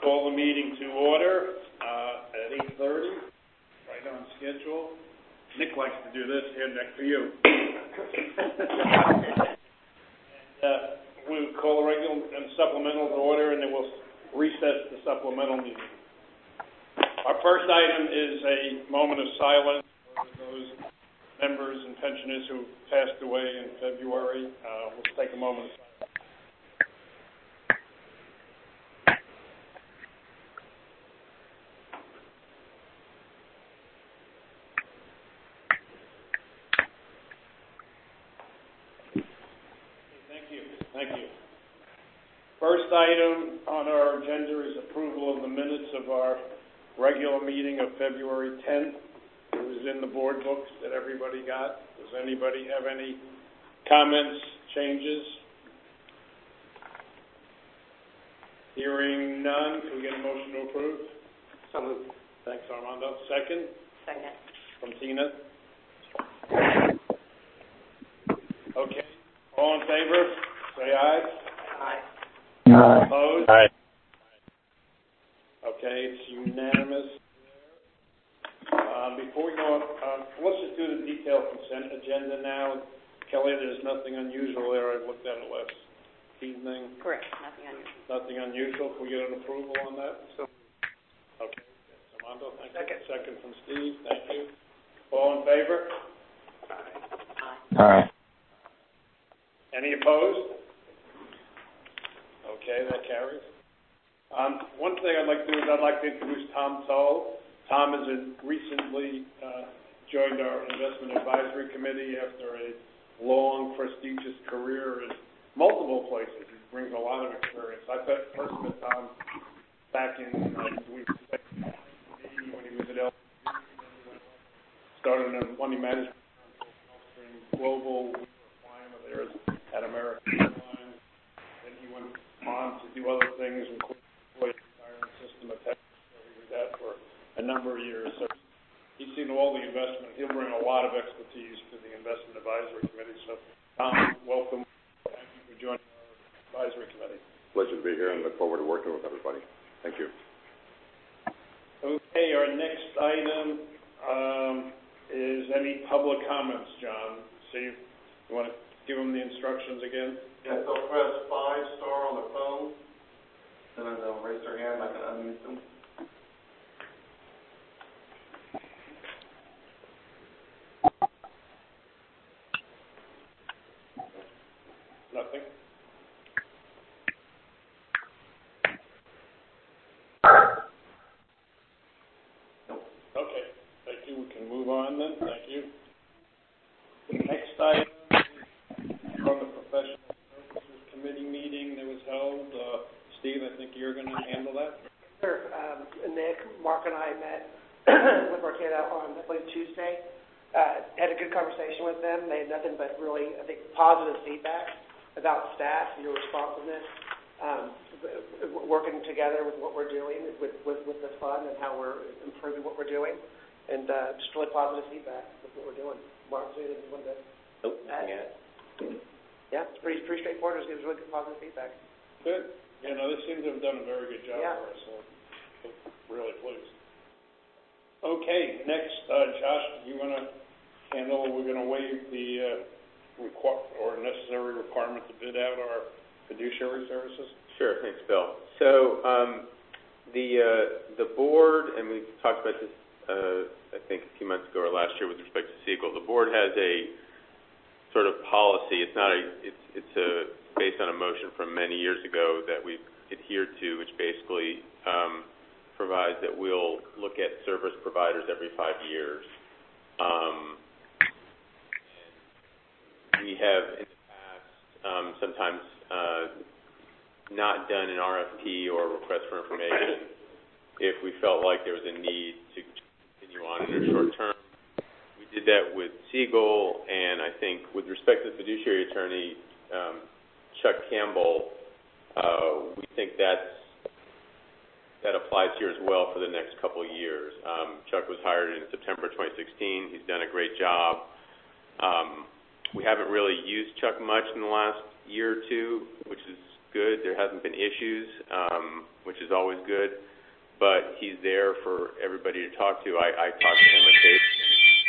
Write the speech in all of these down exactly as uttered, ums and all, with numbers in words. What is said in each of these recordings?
Call the meeting to order uh, at eight thirty, right on schedule. Nick likes to do this here next to you. and, uh, we'll call the regular and supplemental to order, and then we'll recess the supplemental meeting. Our first item is a moment of silence for those members and pensioners who passed away in February. Uh, we'll take a moment of silence. Thank you. First item on our agenda is approval of the minutes of our regular meeting of February tenth. It was in the board books that everybody got. Does anybody have any comments, changes? Hearing none, can we get a motion to approve? So moved. Thanks, Armando. Second? Second. From Tina. Okay. All in favor? Say aye. Aye. Aye. Opposed? Aye. Okay, it's unanimous. Um, before we go on, uh, let's just do the detailed consent agenda now. Kelly, there's nothing unusual there. I've looked at it last evening. Correct. Nothing unusual. Nothing unusual. Can we get an approval on that? So. Okay. Armando, thank Second. you. Second from Steve. Thank you. All in favor? Aye. Aye. Any opposed? Okay, that carries. Um, one thing I'd like to do is I'd like to introduce Tom Toll. Tom has recently uh, joined our investment advisory committee after a long, prestigious career in multiple places. He brings a lot of experience. I first met Tom back in uh, when he was at L. Started in money management global. We were flying with theirs at American Airlines. Then he went on to do other things, including the retirement system at Texas, where he was at for a number of years. So he's seen all the investment. He'll bring a lot of expertise to the investment advisory committee. So, Tom, welcome. Thank you for joining our advisory committee. Pleasure to be here and look forward to working with everybody. Thank you. Okay, our next item um, is any public comments, John. Steve, you want to give them the instructions again? Yeah, they'll press five star on the phone, and then they'll raise their hand. I can unmute them. Nothing? Nope. Okay, thank you. We can move on then. Thank you. The next item is from the Professional Services Committee meeting that was held. Uh, Steve, I think you're going to handle that. Sure. Um, Nick, Mark, and I met with Marquetta on, I believe, Tuesday. Uh, had a good conversation with them. They had nothing but really, I think, positive feedback about staff, your responsiveness, um, working together with what we're doing with, with, with the fund and how we're improving what we're doing, and uh, just really positive feedback with what we're doing. Mark, do you want to Nope. add? Yeah. Yeah, it's pretty pretty straightforward. It was really good positive feedback. Good. You know, they seem to have done a very good job Yeah. for us, so I'm really pleased. Okay, next, uh, Josh, you want to handle, we're going to waive the uh, require or necessary requirement to bid out our fiduciary services? Sure, thanks, Bill. So um, the uh, the board, and we've talked about this, uh, I think, a few months ago or last year with respect to Siegel. The board has a sort of policy. It's not a. It's it's a based on a motion from many years ago that we've adhered to, which basically um, provides that we'll look at service providers every five years. Um, we have in the past um, sometimes uh, not done an R F P or request for information if we felt like there was a need to continue on in the short term. We did that with Siegel, and I think with respect to the fiduciary attorney, um, Chuck Campbell, uh, we think that's, that applies here as well for the next couple of years. Um, Chuck was hired in September twenty sixteen. He's done a great job. Um, we haven't really used Chuck much in the last year or two, which is good. There hasn't been issues, um, which is always good. But he's there for everybody to talk to. I, I talk to him occasionally.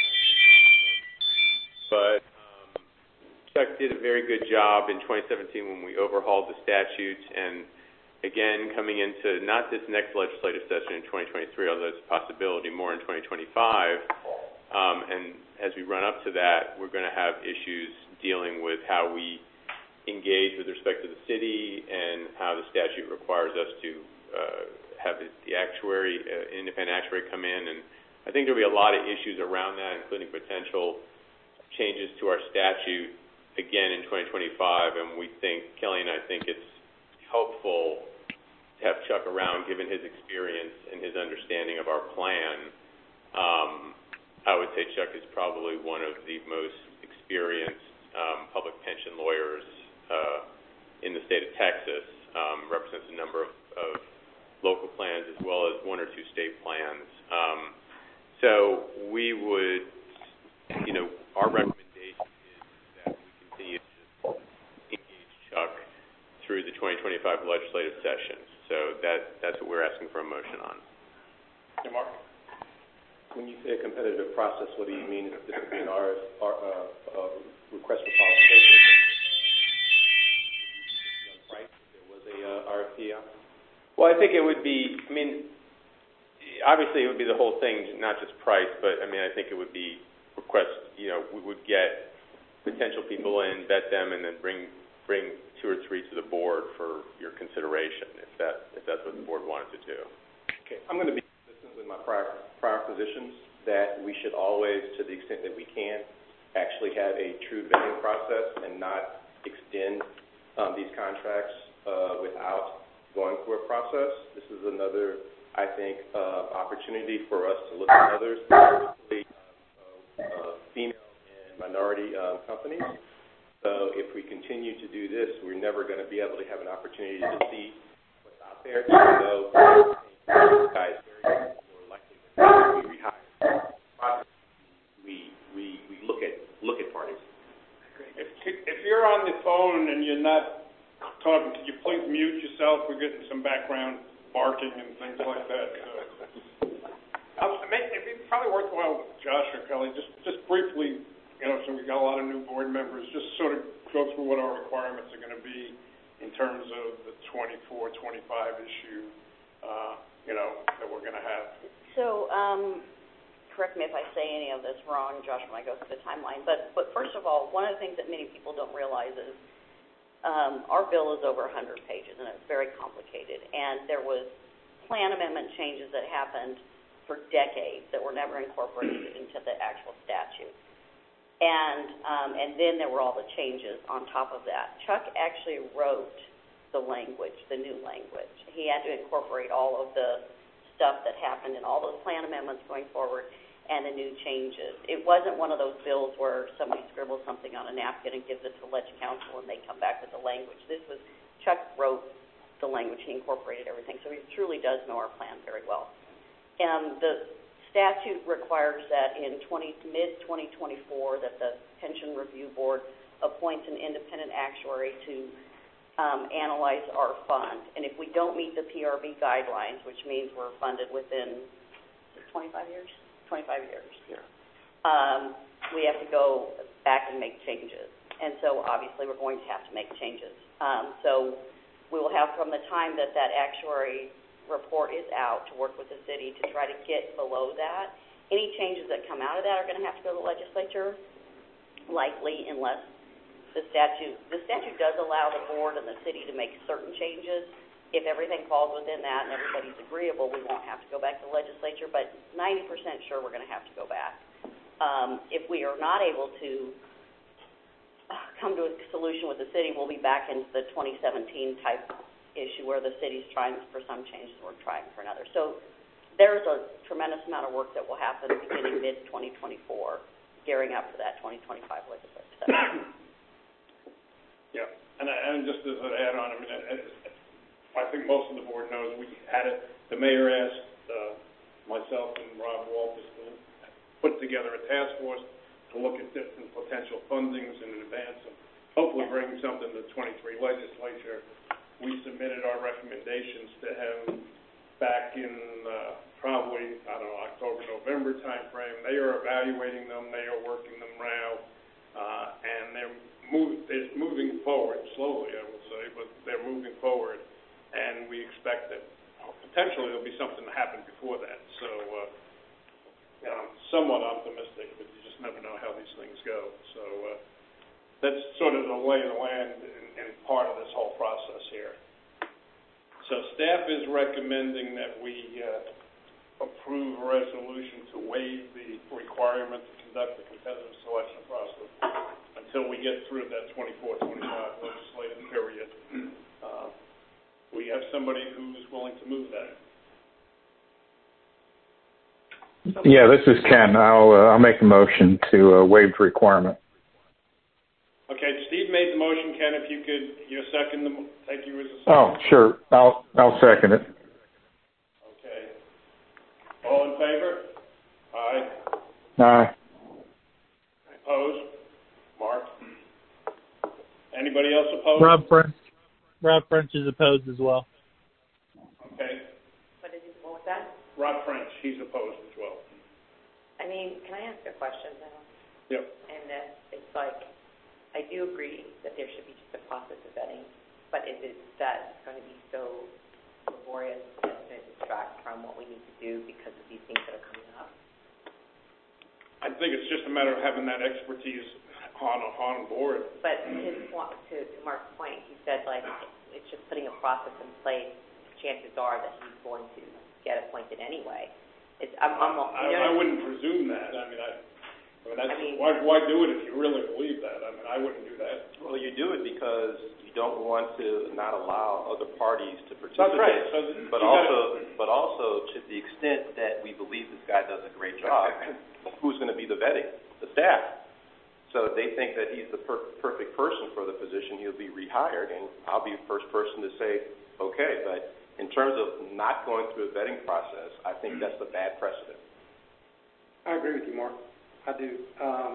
But um, Chuck did a very good job in twenty seventeen when we overhauled the statutes. And, again, coming into not this next legislative session in twenty twenty-three, although it's a possibility, more in twenty twenty-five. Um, and as we run up to that, we're going to have issues dealing with how we engage with respect to the city and how the statute requires us to uh, have the actuary, uh, independent actuary come in. And I think there'll be a lot of issues around that, including potential changes to our statute, again, in twenty twenty-five. And we think, Kelly and I think it's helpful to have Chuck around, given his experience and his understanding of our plan. Um, I would say Chuck is probably one of the most experienced um, public pension lawyers uh, in the state of Texas, um, represents a number of, of local plans as well as one or two state plans. Um, so we would, you know, our recommendation is that we continue to engage Chuck through the twenty twenty-five legislative session. So that that's what we're asking for a motion on. Hey, Mark? When you say a competitive process, what do you mean? This would be an R F, R, uh, uh, request for qualification? Right? If there was a uh, R F P out? Well, I think it would be, I mean, obviously it would be the whole thing, not just price, but, I mean, I think it would be request, you know, we would get potential people in, vet them, and then bring bring two or three to the board for your consideration, if that if that's what the board wanted to do. Okay. I'm going to be consistent with my prior, prior positions that we should always, to the extent that we can, actually have a true vetting process and not extend um, these contracts uh, without going through a process. This is another, I think, uh, opportunity for us to look at others, particularly uh, uh, female and minority uh, companies. So if we continue to do this, we're never going to be able to have an opportunity to see what's out there, even though this guy is very more likely to be rehired. We, we, we look at look at parties. If, if you're on the phone and you're not talking, could you please mute yourself? We're getting some background barking and things like that. So, um, it'd be probably worthwhile, Josh or Kelly, just just briefly, you know, so we've got a lot of new board members, just sort of go through what our requirements are going to be in terms of the twenty-four, twenty-five issue, uh, you know, that we're going to have. So, um, correct me if I say any of this wrong, Josh, when I go through the timeline, but, but first of all, one of the things that many people don't realize is um, our bill is over one hundred pages, and it's very complicated, and there was plan amendment changes that happened for decades that were never incorporated into the actual statute. And um, and then there were all the changes on top of that. Chuck actually wrote the language, the new language. He had to incorporate all of the stuff that happened and all those plan amendments going forward and the new changes. It wasn't one of those bills where somebody scribbles something on a napkin and gives it to Ledge Council and they come back with the language. This was, Chuck wrote the language. He incorporated everything. So he truly does know our plan very well. And the statute requires that in mid twenty twenty-four that the Pension Review Board appoints an independent actuary to um, analyze our fund. And if we don't meet the P R B guidelines, which means we're funded within twenty-five years? twenty-five years. Yeah. Um, we have to go back and make changes. And so obviously we're going to have to make changes. Um, so we will have from the time that that actuary report is out to work with the city to try to get below that. Any changes that come out of that are going to have to go to the legislature, likely, unless the statute, the statute does allow the board and the city to make certain changes. If everything falls within that and everybody's agreeable, we won't have to go back to the legislature, but ninety percent sure we're going to have to go back. Um, if we are not able to come to a solution with the city, we'll be back into the twenty seventeen type issue where the city's trying for some changes and we're trying for another. So there's a tremendous amount of work that will happen beginning mid twenty twenty-four, gearing up for that twenty twenty-five legislative session. Yeah, and, and just as an add-on, I mean, I, I think most of the board knows we had it. The mayor asked uh, myself and Rob Walters to put together a task force to look at different potential fundings in advance and hopefully bring something to the twenty-three legislature we submitted our recommendations to him back in uh, probably, I don't know, October, November timeframe. They are evaluating them. They are working them now, uh, and they're, move, they're moving forward slowly, I will say, but they're moving forward, and we expect that potentially there'll be something to happen before that. So uh, I'm somewhat optimistic, but you just never know how these things go. So uh, that's sort of the lay of the land and, and part of this whole process here. So staff is recommending that we uh, approve a resolution to waive the requirement to conduct the competitive selection process until we get through that twenty-four twenty-five legislative period. Uh, we have somebody who's willing to move that. Yeah, this is Ken. I'll uh, I'll make a motion to uh, waive the requirement. Okay, Steve made the motion. Ken, if you could, you second the, take you as a second. Oh, sure. I'll I'll second it. Okay. All in favor? Aye. Aye. Opposed? Mark? Anybody else opposed? Rob French. Rob French is opposed as well. Okay. What is it, what was that? Rob French, he's opposed as well. I mean, can I ask a question now? Yep. And that it's like, I do agree that there should be just a process of vetting, but is it that going to be so laborious that it's going to distract from what we need to do because of these things that are coming up? I think it's just a matter of having that expertise on on board. But his, to, to Mark's point, he said, like, it's just putting a process in place. Chances are that he's going to get appointed anyway. It's, I'm, I'm, I, you know, I wouldn't presume that. I mean, I, I mean, that's, I mean, why, why do it if you really believe that? I mean, I wouldn't do that. Well, you do it because you don't want to not allow other parties to participate. That's right. So but also, gotta... but also to the extent that we believe this guy does a great job, who's going to be the vetting? The staff. So if they think that he's the per- perfect person for the position, he'll be rehired, and I'll be the first person to say, okay. But in terms of not going through a vetting process, I think that's a bad precedent. I agree with you, Mark. I do. Um,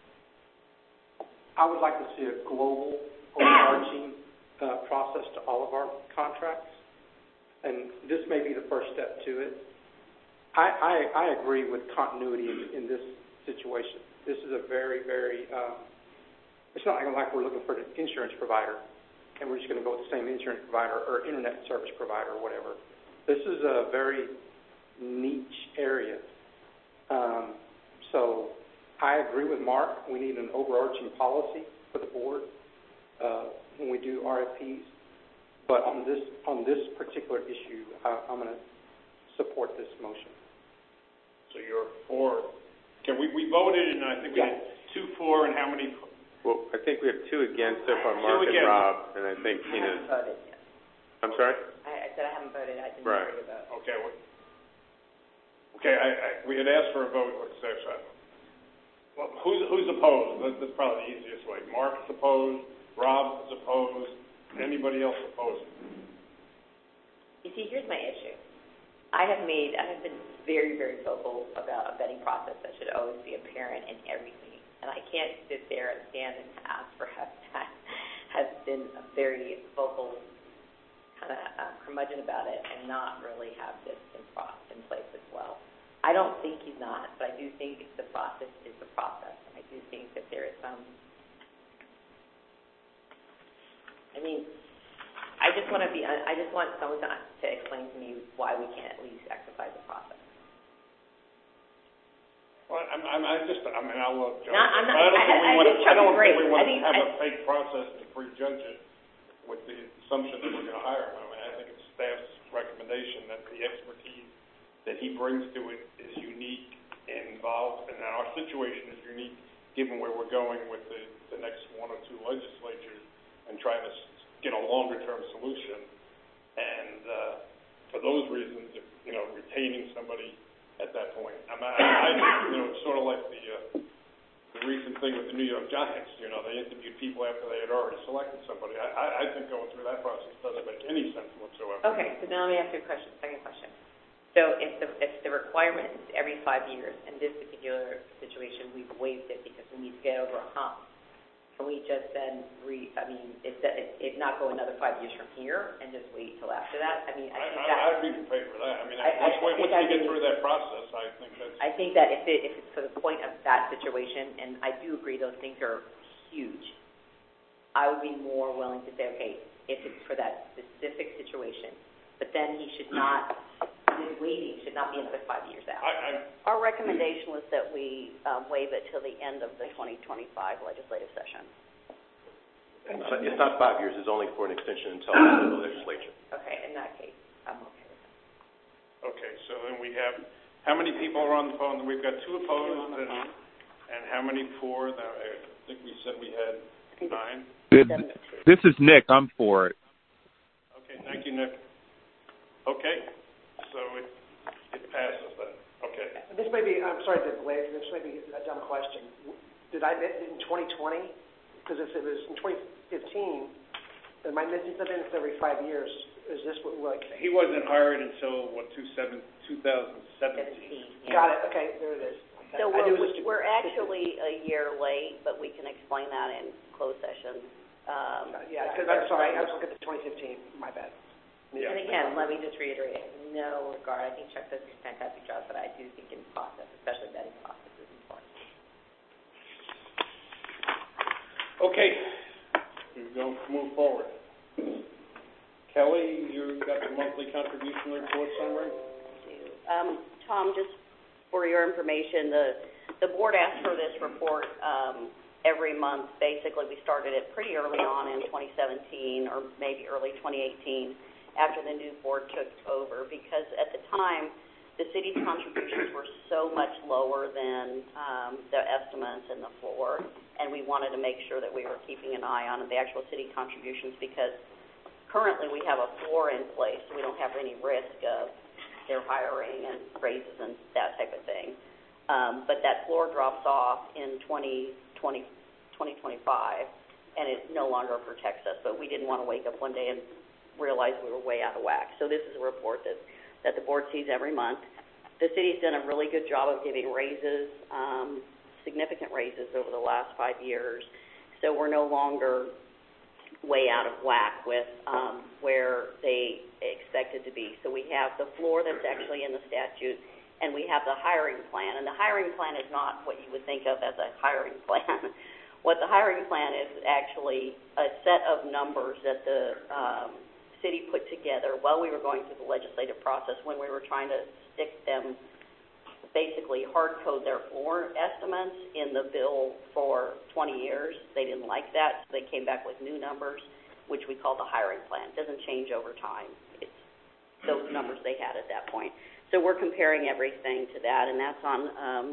I would like to see a global, overarching uh, process to all of our contracts, and this may be the first step to it. I, I, I agree with continuity in, in this situation. This is a very, very, um, it's not like we're looking for an insurance provider and we're just going to go with the same insurance provider or internet service provider or whatever. This is a very niche area. Um, so I agree with Mark. We need an overarching policy for the board uh, when we do R F Ps. But on this on this particular issue, I, I'm going to support this motion. So you're for. Okay, we, we voted, and I think we yeah. had two for, and how many? Well, I think we have two against so far, Mark and Rob, and I think I Tina's. haven't voted yet. I'm sorry? I, I said I haven't voted. I didn't Right. agree to vote. Okay. Well, okay, I, I, we had asked for a vote. Let's say so. Well, who's who's opposed? That's, that's probably the easiest way. Mark is opposed. Rob is opposed. Anybody else opposed? You see, here's my issue. I have made, I have been very, very vocal about a vetting process that should always be apparent in everything. And I can't sit there and stand and ask for help that has been a very vocal kind of uh, curmudgeon about it and not really have this in, pro- in place as well. I don't think he's not, but I do think the process is the process. And I do think that there is some, I mean, I just want to be, I just want someone to, to explain to me why we can't at least exercise the process. Well, I'm, I'm, I just, I mean, I'll look. No, I'm not, I don't I, think we I, want I to, I don't great. think we want I to think, have I, a fake process to prejudge it with the assumption that we're going to hire him. I mean, I think it's staff's recommendation that the expertise that he brings to it is unique and involved, and our situation is unique given where we're going with the, the next one or two legislatures and trying to get a longer-term solution. And uh, for those reasons, you know, retaining somebody at that point. I mean, I, I you know, it's sort of like the, uh, the recent thing with the New York Giants. You know, they interviewed people after they had already selected somebody. I, I, I think going through that process doesn't make any sense whatsoever. okay, so now let me ask you a question, second question. So if the, if the requirement is every five years, in this particular situation, we've waived it because we need to get over a hump, can we just then re, I mean, if, that- if, if not go another five years from here and just wait till after that? I mean, I I, think I, that, I'd be in favor of that. I mean, I- I once, we- think once I'd we get be- through that process, I think that's. I think that if it, if it's for the point of that situation, and I do agree those things are huge, I would be more willing to say, okay, if it's for that specific situation, but then he should not, his waiting should not be another five years out. I, I, Our recommendation was that we um, waive it till the end of the twenty twenty-five legislative session. It's not- It's not five years, it's only for an extension until after the legislature. Okay, in that case, I'm okay with that. okay, so then we have, how many people are on the phone? We've got two opposed, and, and how many for? The, I think we said we had nine. This is Nick. I'm for it. Okay, thank you, Nick. Okay, so it, it passes then. Okay. This may be, I'm sorry to delay, this may be a dumb question. Did I miss it in twenty twenty? Because if it was in twenty fifteen, am I missing something? It's every five years. Is this what, like? He wasn't hired until, what, two seven, two thousand seventeen? Got it, okay, there it is. So I knew we're, it was- we're actually a year late, but we can explain that in closed session. Um, Yeah, because I'm sorry, I was looking at the twenty fifteen, my bad. Yeah. And again, let me just reiterate, in no regard, I think Chuck does a fantastic job, but I do think in process, especially vetting process, is important. Okay, we're going to move forward. Kelly, you got the monthly contribution report summary? Um, Tom, just for your information, the, the board asked for this report um, every month. Basically, we started it pretty early on in twenty seventeen or maybe early twenty eighteen after the new board took over, because at the time, the city's contributions were so much lower than um, the estimates and the floor, and we wanted to make sure that we were keeping an eye on the actual city contributions, because currently we have a floor in place, so we don't have any risk of their hiring and raises and that type of thing. Um, but that floor drops off in twenty twenty, twenty twenty-five, and it no longer protects us. But we didn't want to wake up one day and realize we were way out of whack. So this is a report that, that the board sees every month. The city's done a really good job of giving raises, um, significant raises over the last five years. So we're no longer way out of whack with um, where they expected to be. So we have the floor that's actually in the statute, and we have the hiring plan. And the hiring plan is not what you would think of as a hiring plan. What the hiring plan is actually a set of numbers that the um, city put together while we were going through the legislative process, when we were trying to stick them, basically hard code their floor estimates in the bill for twenty years. They didn't like that, so they came back with new numbers, which we call the hiring plan. It doesn't change over time. It's those numbers they had at that point. So we're comparing everything to that, and that's on um,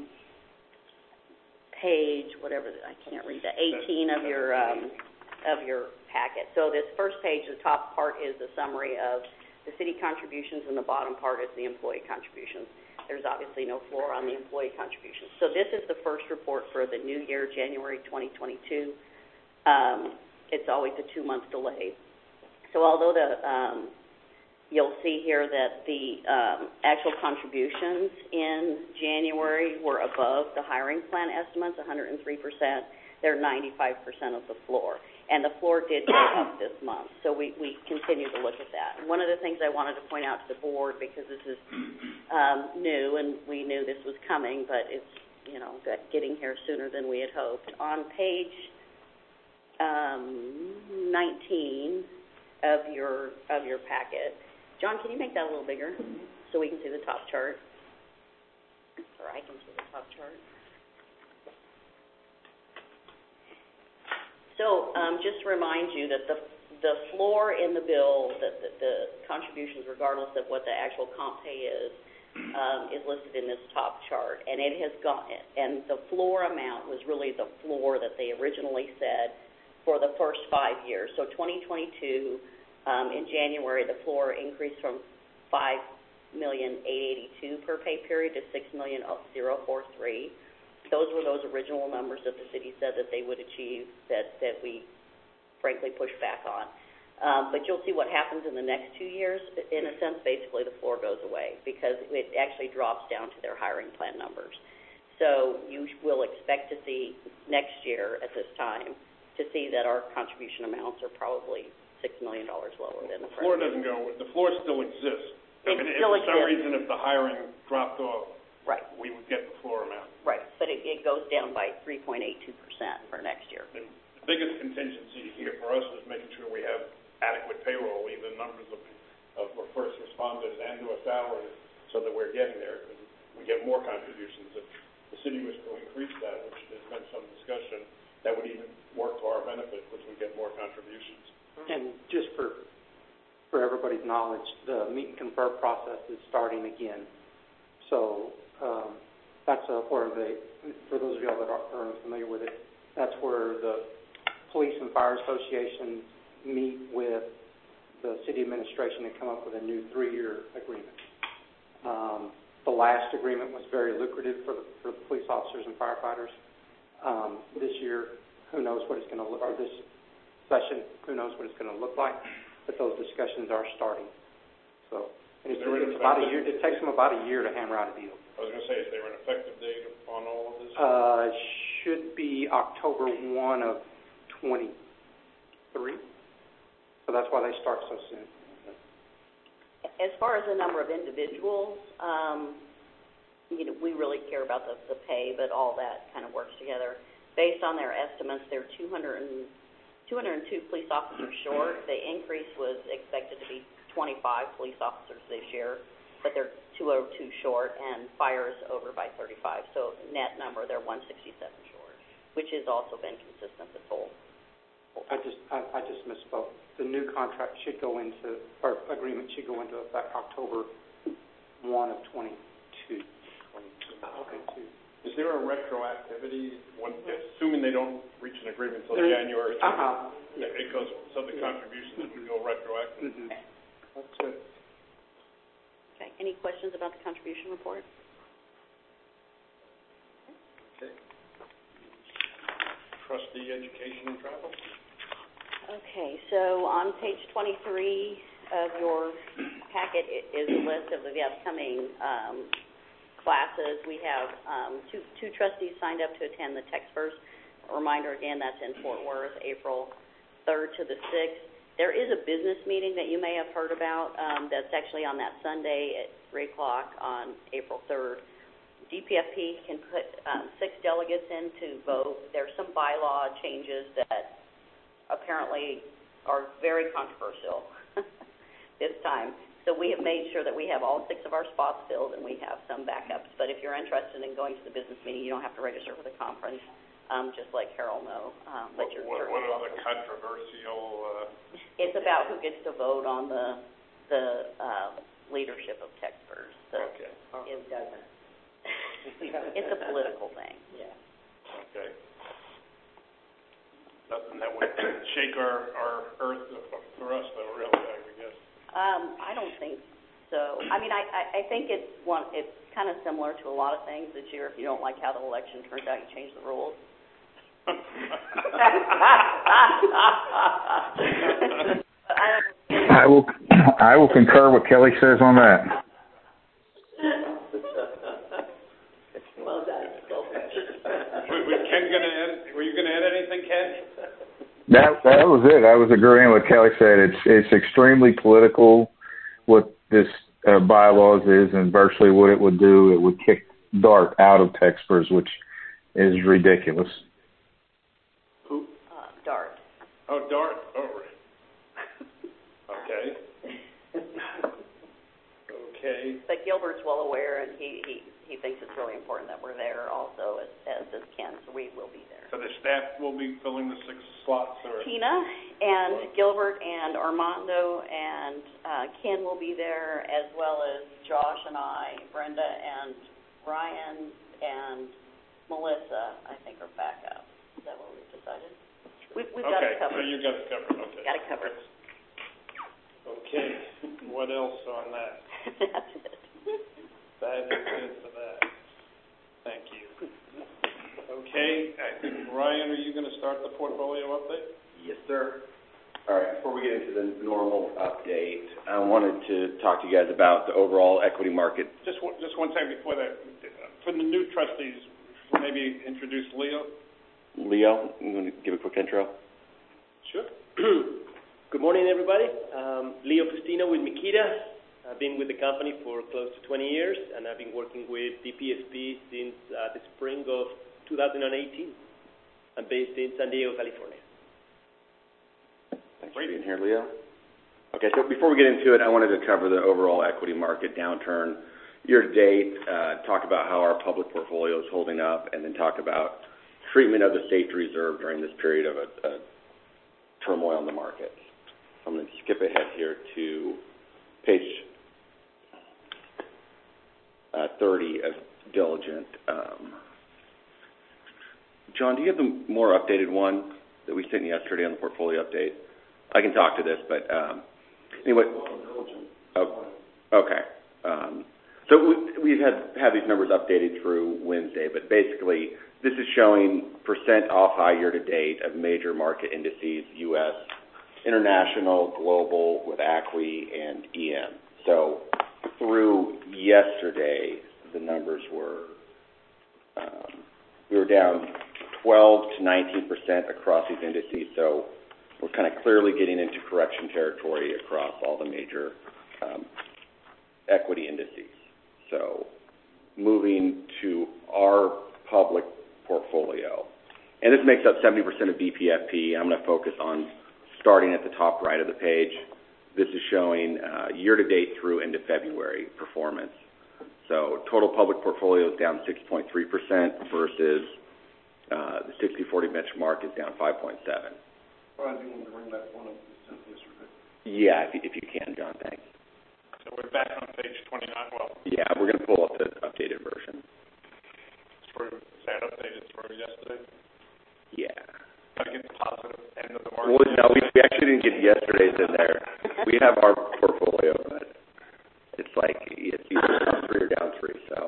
page, whatever, I can't read that, eighteen of your um, of your packet. So this first page, the top part is a summary of the city contributions, and the bottom part is the employee contributions. There's obviously no floor on the employee contributions. So this is the first report for the new year, January twenty twenty-two. Um, it's always a two-month delay. So although the um, you'll see here that the um, actual contributions in January were above the hiring plan estimates, one hundred three percent. They're ninety-five percent of the floor. And the floor did go up this month, so we, we continue to look at that. And one of the things I wanted to point out to the board, because this is um, new and we knew this was coming, but it's, you know, getting here sooner than we had hoped. On page um, nineteen of your of your packet, John, can you make that a little bigger so we can see the top chart? Or I can see the top chart. So um, just to remind you that the the floor in the bill, that the, the contributions, regardless of what the actual comp pay is, um, is listed in this top chart, and it has gone. And the floor amount was really the floor that they originally said for the first five years. So twenty twenty-two, um, in January, the floor increased from five million eight eighty-two per pay period to six million zero four three. Those were those original numbers that the city said that they would achieve, that, that we frankly pushed back on. Um, but you'll see what happens in the next two years. In a sense, basically the floor goes away because it actually drops down to their hiring plan numbers. So you will expect to see next year at this time to see that our contribution amounts are probably six million dollars lower than the The floor present. doesn't go, the floor still exists. I It mean, still if for some exists. reason, if the hiring dropped off, Right, we would get the floor amount. right, but it, it goes down by three point eight two percent for next year. The biggest contingency here for us is making sure we have adequate payroll, even numbers of, of our first responders and to a salary, so that we're getting there. Because we get more contributions. If the city was to increase that, which there's been some discussion, that would even work to our benefit, because we get more contributions. And just for, for everybody's knowledge, the meet and confer process is starting again. So, um, that's a, where they, for those of y'all that aren't are familiar with it, that's where the police and fire associations meet with the city administration and come up with a new three-year agreement. Um, the last agreement was very lucrative for the, for the police officers and firefighters. Um, this year, who knows what it's going to look, or this session, who knows what it's going to look like, but those discussions are starting. So, and it's, it's about a year, it takes them about a year to hammer out a deal. I was going to say, is there an effective date on all of this? Uh, should be October first of twenty-three. So that's why they start so soon. As far as the number of individuals, um, you know, we really care about the, the pay, but all that kind of works together. Based on their estimates, they're two hundred and, two hundred two police officers short. The increase was expected to be twenty-five police officers this year, but they're two oh two short, and fire is over by thirty-five. So net number, they're one sixty-seven short, which has also been consistent this whole. I just, I, I just misspoke. The new contract should go into, or agreement should go into effect October first of twenty-two. Okay. Is there a retroactivity, when, assuming they don't reach an agreement until There- January? Uh-huh. It goes, so the contributions would go retroactive? Mm-hmm. That's good. Okay, any questions about the contribution report? Okay. Trustee education and travel? Okay, so on page twenty-three of your packet i- is a list of the upcoming um, classes. We have um, two, two trustees signed up to attend the Tex First. A reminder again, that's in Fort Worth, April third to the sixth. There is a business meeting that you may have heard about um, that's actually on that Sunday at three o'clock on April third. D P F P can put um, six delegates in to vote. There's some bylaw changes that apparently are very controversial this time. So we have made sure that we have all six of our spots filled and we have some backups. But if you're interested in going to the business meeting, you don't have to register for the conference, um, just like Carol know. Um, but you're What, certainly what are the welcome. controversial, uh, It's about who gets to vote on the the uh, leadership of Tex First. So okay, It doesn't. it's a political thing. Yeah. okay. Nothing that would shake our, our earth for us, though, really, I would guess. Um, I don't think so. I mean, I, I, I think it's one. It's kind of similar to a lot of things this year. If you don't like how the election turns out, you change the rules. I will, I will concur what Kelly says on that. Well done. Was was Ken going to add, were you going to add anything, Ken? That that was it. I was agreeing with what Kelly said. It's it's extremely political what this uh, bylaws is, and virtually what it would do, it would kick DART out of Tex First, which is ridiculous. Who? Uh, DART. Oh, DART. Oh, right. Okay. Okay. But Gilbert's well aware, and he, he, he thinks it's really important that we're there also, as, as does Ken, so we will be there. So the staff will be filling the six slots, or? Tina and Gilbert and Armando and uh, Ken will be there, as well as Josh and I, Brenda and Ryan and Melissa, I think, are back up. Is that what we've decided? We've, we've got it Okay, so covered. you got it covered, okay. Got it covered. Okay, what else on that? That's it. That is good for that. Thank you. Okay, I think, Ryan, are you going to start the portfolio update? Yes, sir. All right, before we get into the normal update, I wanted to talk to you guys about the overall equity market. Just one, just one second before that, for the new trustees, maybe introduce Leo. Leo, you want to give a quick intro? Sure. Good morning, everybody. Um, Leo Fustino with Makita. I've been with the company for close to twenty years, and I've been working with D P S P since uh, the spring of two thousand eighteen. I'm based in San Diego, California. Thanks for being here, Leo. Okay, so before we get into it, I wanted to cover the overall equity market downturn year-to-date, uh, talk about how our public portfolio is holding up, and then talk about treatment of the safety reserve during this period of a, a turmoil in the market. So I'm going to skip ahead here to page uh, thirty of Diligent. Um, John, do you have the more updated one that we sent yesterday on the portfolio update? I can talk to this, but um, anyway. Oh, okay. Um, so we, we've had, had these numbers updated through Wednesday, but basically this is showing percent off high year-to-date of major market indices, U S, international, global, with A C W I and E M. So through yesterday, the numbers were, um, we were down twelve to nineteen percent across these indices, so we're kind of clearly getting into correction territory across all the major um, equity indices. So moving to our public portfolio, and this makes up seventy percent of B P F P. I'm going to focus on starting at the top right of the page. This is showing uh, year-to-date through into February performance. So total public portfolio is down six point three percent versus uh, the sixty forty benchmark is down five point seven. Brian, do you want to bring that one up to Cynthia? Yeah, if you, if you can, John, thanks. So we're back on page twenty-nine. Well, yeah, we're going to pull up the updated version. Through, is that updated through yesterday? Yeah. I get the positive end of the market. Well, no, we, we actually didn't get yesterday's in there. We have our portfolio, but it's like it's either down three or down three, so.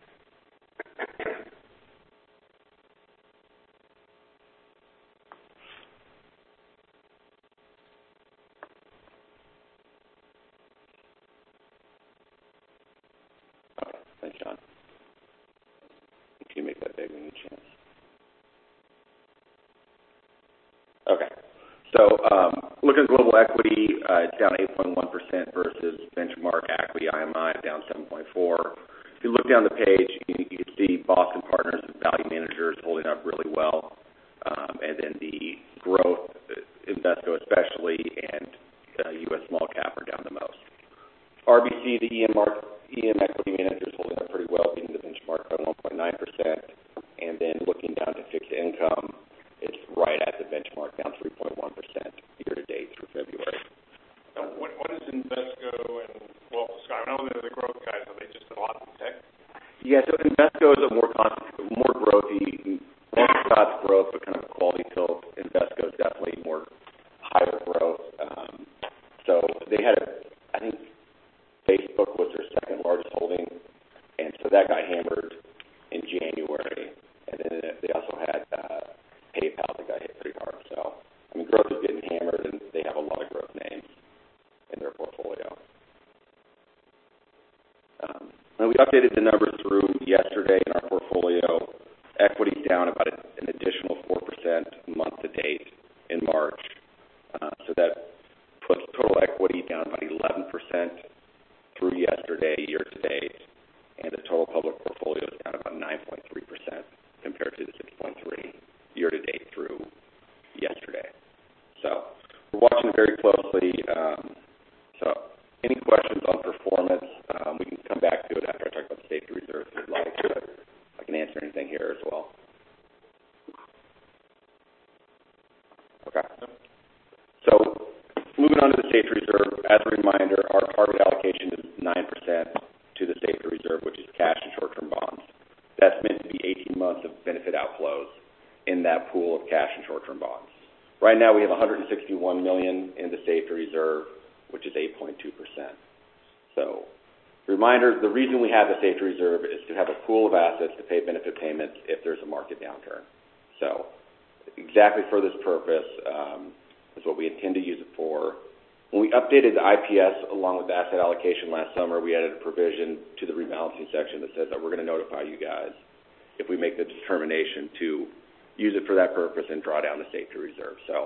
Okay, thanks, John. Can you make that big when you chance? Okay. So um, looking at global equity, uh, it's down eight point one percent versus benchmark A C W I, I M I down seven point four. If you look down the page, you, you can see Boston Partners and Value Managers holding up really well. Um, and then the growth, Invesco especially, and uh, U S small cap are down the most. R B C, the E M, mark, E M equity managers holding up pretty well, beating the benchmark by one point nine percent. And then looking down to fixed income, it's right at the benchmark, down three point one percent year-to-date through February. So what, what is Invesco and Walter Scott? I know they're the growth guys. Are they just a lot in tech? Yeah, so Invesco is a more constant, more growthy, Walter Scott's growth, but kind of a quality tilt. Invesco is definitely more higher growth. Um, so they had, a, I think Facebook was their second largest holding, and so that got hammered in January. And then they also had uh, PayPal that got hit pretty hard. So, I mean, growth is getting hammered, and they have a lot of growth names in their portfolio. Um, and we updated the numbers through yesterday in our portfolio. Equity's down about an additional four percent month to date in March. Uh, so that puts total equity down about eleven percent through yesterday, year to date. And the total public portfolio is down about nine point three percent compared to the six point three year to date through yesterday. So we're watching it very closely. Um, so any questions on performance, um, we can come back to it after I talk about the safety reserve if you'd like, but I can answer anything here as well. Okay. So moving on to the safety reserve, as a reminder, our target allocation is nine percent to the safety reserve, which is cash and short-term bonds. That's meant to be eighteen months of benefit outflows in that pool of cash and short-term bonds. Right now we have one hundred sixty-one million dollars in the safety reserve, which is eight point two percent. So, reminder, the reason we have the safety reserve is to have a pool of assets to pay benefit payments if there's a market downturn. So, exactly for this purpose um, is what we intend to use it for. When we updated the I P S along with the asset allocation last summer, we added a provision to the rebalancing section that says that we're going to notify you guys if we make the determination to use it for that purpose and draw down the safety reserve. So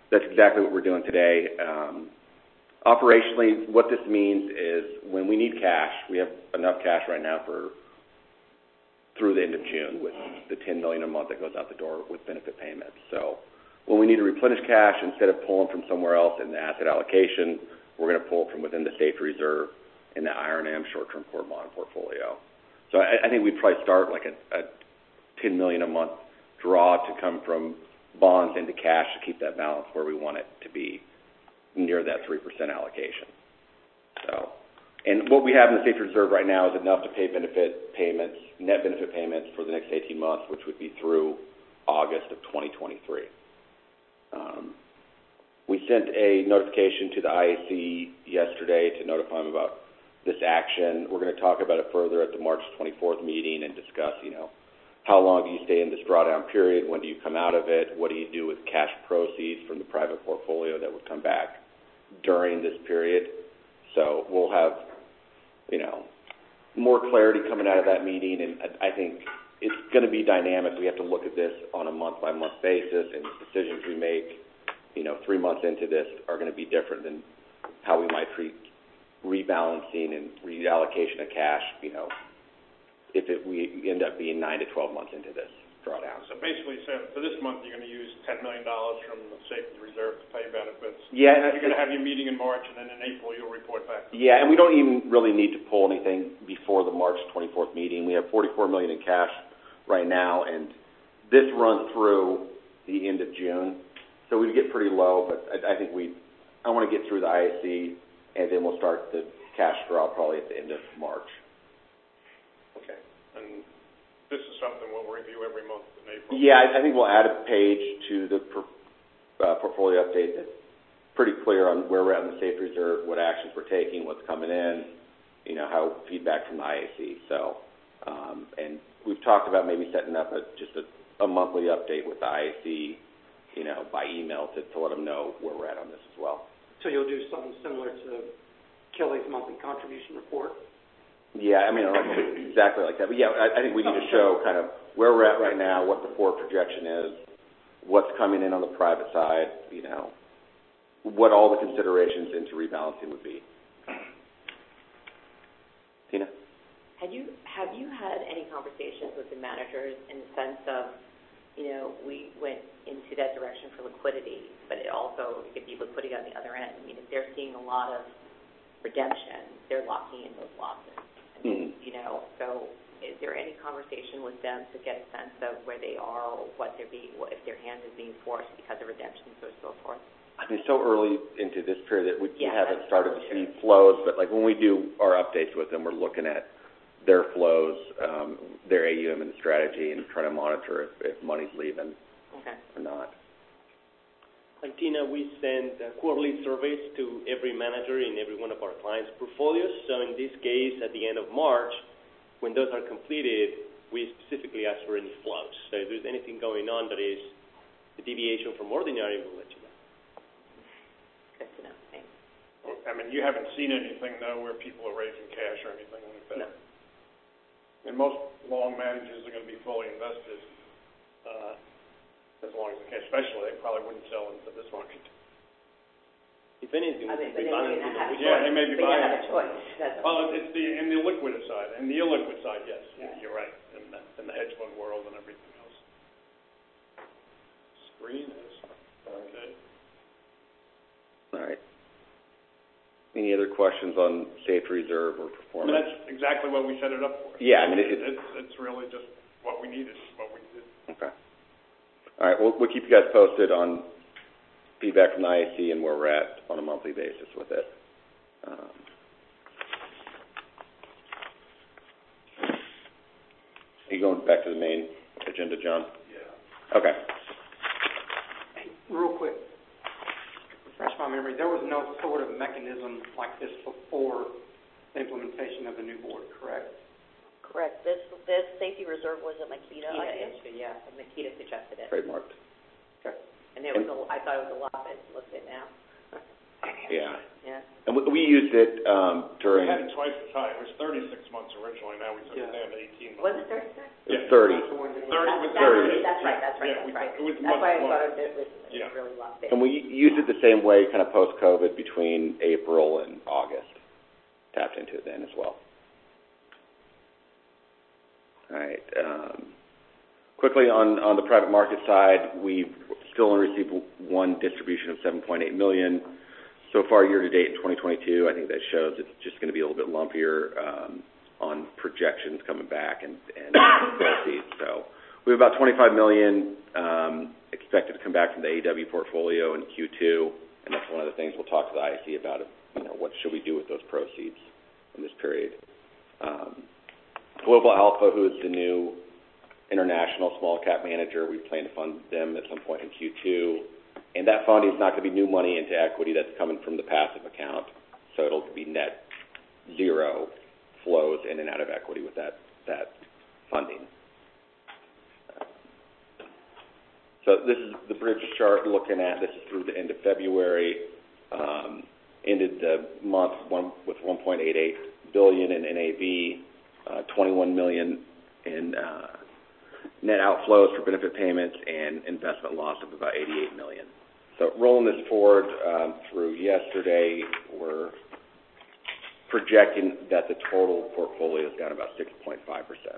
that's exactly what we're doing today. Um, operationally, what this means is when we need cash, we have enough cash right now for through the end of June with the ten million dollars a month that goes out the door with benefit payments. So when we need to replenish cash, instead of pulling from somewhere else in the asset allocation, we're going to pull from within the safety reserve in the I R N M short-term core bond portfolio. So I, I think we'd probably start like a, a ten million dollars a month draw to come from bonds into cash to keep that balance where we want it to be, near that three percent allocation. So, and what we have in the safety reserve right now is enough to pay benefit payments, net benefit payments for the next eighteen months, which would be through August of twenty twenty-three. Um, we sent a notification to the I A C yesterday to notify them about this action. We're going to talk about it further at the March twenty-fourth meeting and discuss, you know, how long do you stay in this drawdown period? When do you come out of it? What do you do with cash proceeds from the private portfolio that would come back during this period? So we'll have, you know, more clarity coming out of that meeting, and I think it's going to be dynamic. We have to look at this on a month-by-month basis, and decisions we make, you know, three months into this are going to be different than how we might treat rebalancing and reallocation of cash, you know, if it, we end up being nine to twelve months into this drawdown. So basically, so for this month, you're going to use ten million dollars from the safety reserve to pay benefits. Yeah. You're going to have your meeting in March, and then in April, you'll report back. Yeah, and we don't even really need to pull anything before the March twenty-fourth meeting. We have forty-four million dollars in cash right now, and this runs through the end of June. So we'd get pretty low, but I, I think we, I want to get through the I A C, and then we'll start the cash draw probably at the end of March. Okay. And this is something we'll review every month in April. Yeah, I, I think we'll add a page to the per, uh, portfolio update that's pretty clear on where we're at in the safety reserve, what actions we're taking, what's coming in, you know, how feedback from the I A C. So, um, and we've talked about maybe setting up a, just a, a monthly update with the I A C, you know, by email to, to let them know where we're at on this as well. So you'll do something similar to Kelly's monthly contribution report? Yeah, I mean, I don't know exactly like that. But, yeah, I, I think we need to show kind of where we're at right now, what the forward projection is, what's coming in on the private side, you know, what all the considerations into rebalancing would be. Tina? Had you, have you had any conversations with the managers in the sense of, you know, we went into that direction for liquidity, but it also could be liquidity on the other end. I mean, if they're seeing a lot of redemption, they're locking in those losses. I mean, Mm-hmm. you know, so is there any conversation with them to get a sense of where they are or what they're being, what, if their hand is being forced because of redemptions or so forth? I mean, so early into this period that we, Yeah, we haven't that's started to true. see flows, but like when we do our updates with them, we're looking at their flows, um, their A U M and the strategy, and trying to monitor if, if money's leaving Okay. or not. And Tina, we send uh, quarterly surveys to every manager in every one of our clients' portfolios. So in this case, at the end of March, when those are completed, we specifically ask for any flows. So if there's anything going on that is a deviation from ordinary, we'll let you know. Good to know. Thanks. I mean, you haven't seen anything, though, where people are raising cash or anything like that? No. And most long managers are going to be fully invested, uh, as long as they can, especially they probably wouldn't sell into this market. If anything, I mean, we'll be but they buying may not have a Yeah, they may be They buying. have a choice. That's Well, it's the, in the liquid side, in the illiquid side, yes, yeah, you're right, in the, in the hedge fund world and everything else. Screen is, okay. All right. Any other questions on safety reserve or I mean, performance? that's exactly what we set it up for. Yeah, I mean, it- It's, it's, it's really just what we needed, what we did. Okay. All right, we'll, we'll keep you guys posted on feedback from the I A C and where we're at on a monthly basis with it. Um, are you going back to the main agenda, John? Yeah. Okay. Real quick, refresh my memory, there was no sort of mechanism like this before the implementation of the new board, correct? Correct. This, this safety reserve was a Makita Makita idea? issue, yeah. And Makita suggested it. Trademarked. Okay. And there was a, I thought it was a lot, but it looks it now. Yeah. Yeah. And we, we used it um, We during. had it twice as high. It was thirty-six months originally, now we took it Yeah. down to eighteen Was months. it thirty-six? It was Yeah. thirty. Thirty, with That's, thirty. that's right, that's right, Yeah, we that's right. thought it was That's why I much thought lower. it was, it Yeah. was really low. And we used it the same way, kind of post-COVID, between April and August. Tapped into it then as well. All right. Um, quickly on, on the private market side, we've still only received one distribution of seven point eight million dollars. So far, year to date in twenty twenty-two, I think that shows it's just going to be a little bit lumpier um, on projections coming back and, and proceeds. So we have about twenty-five million dollars um, expected to come back from the A W portfolio in Q two, and that's one of the things we'll talk to the I C about. You know, what should we do with those proceeds in this period? Um, Global Alpha, who is the new international small cap manager, we plan to fund them at some point in Q two. And that funding is not going to be new money into equity that's coming from the passive account. So it'll be net zero flows in and out of equity with that, that funding. So this is the bridge chart looking at, this is through the end of February. Um, ended the month one, with one point eight eight billion dollars in N A V, uh, twenty-one million dollars in uh, net outflows for benefit payments, and investment loss of about eighty-eight million dollars. So rolling this forward um, through yesterday, we're projecting that the total portfolio is down about six point five percent.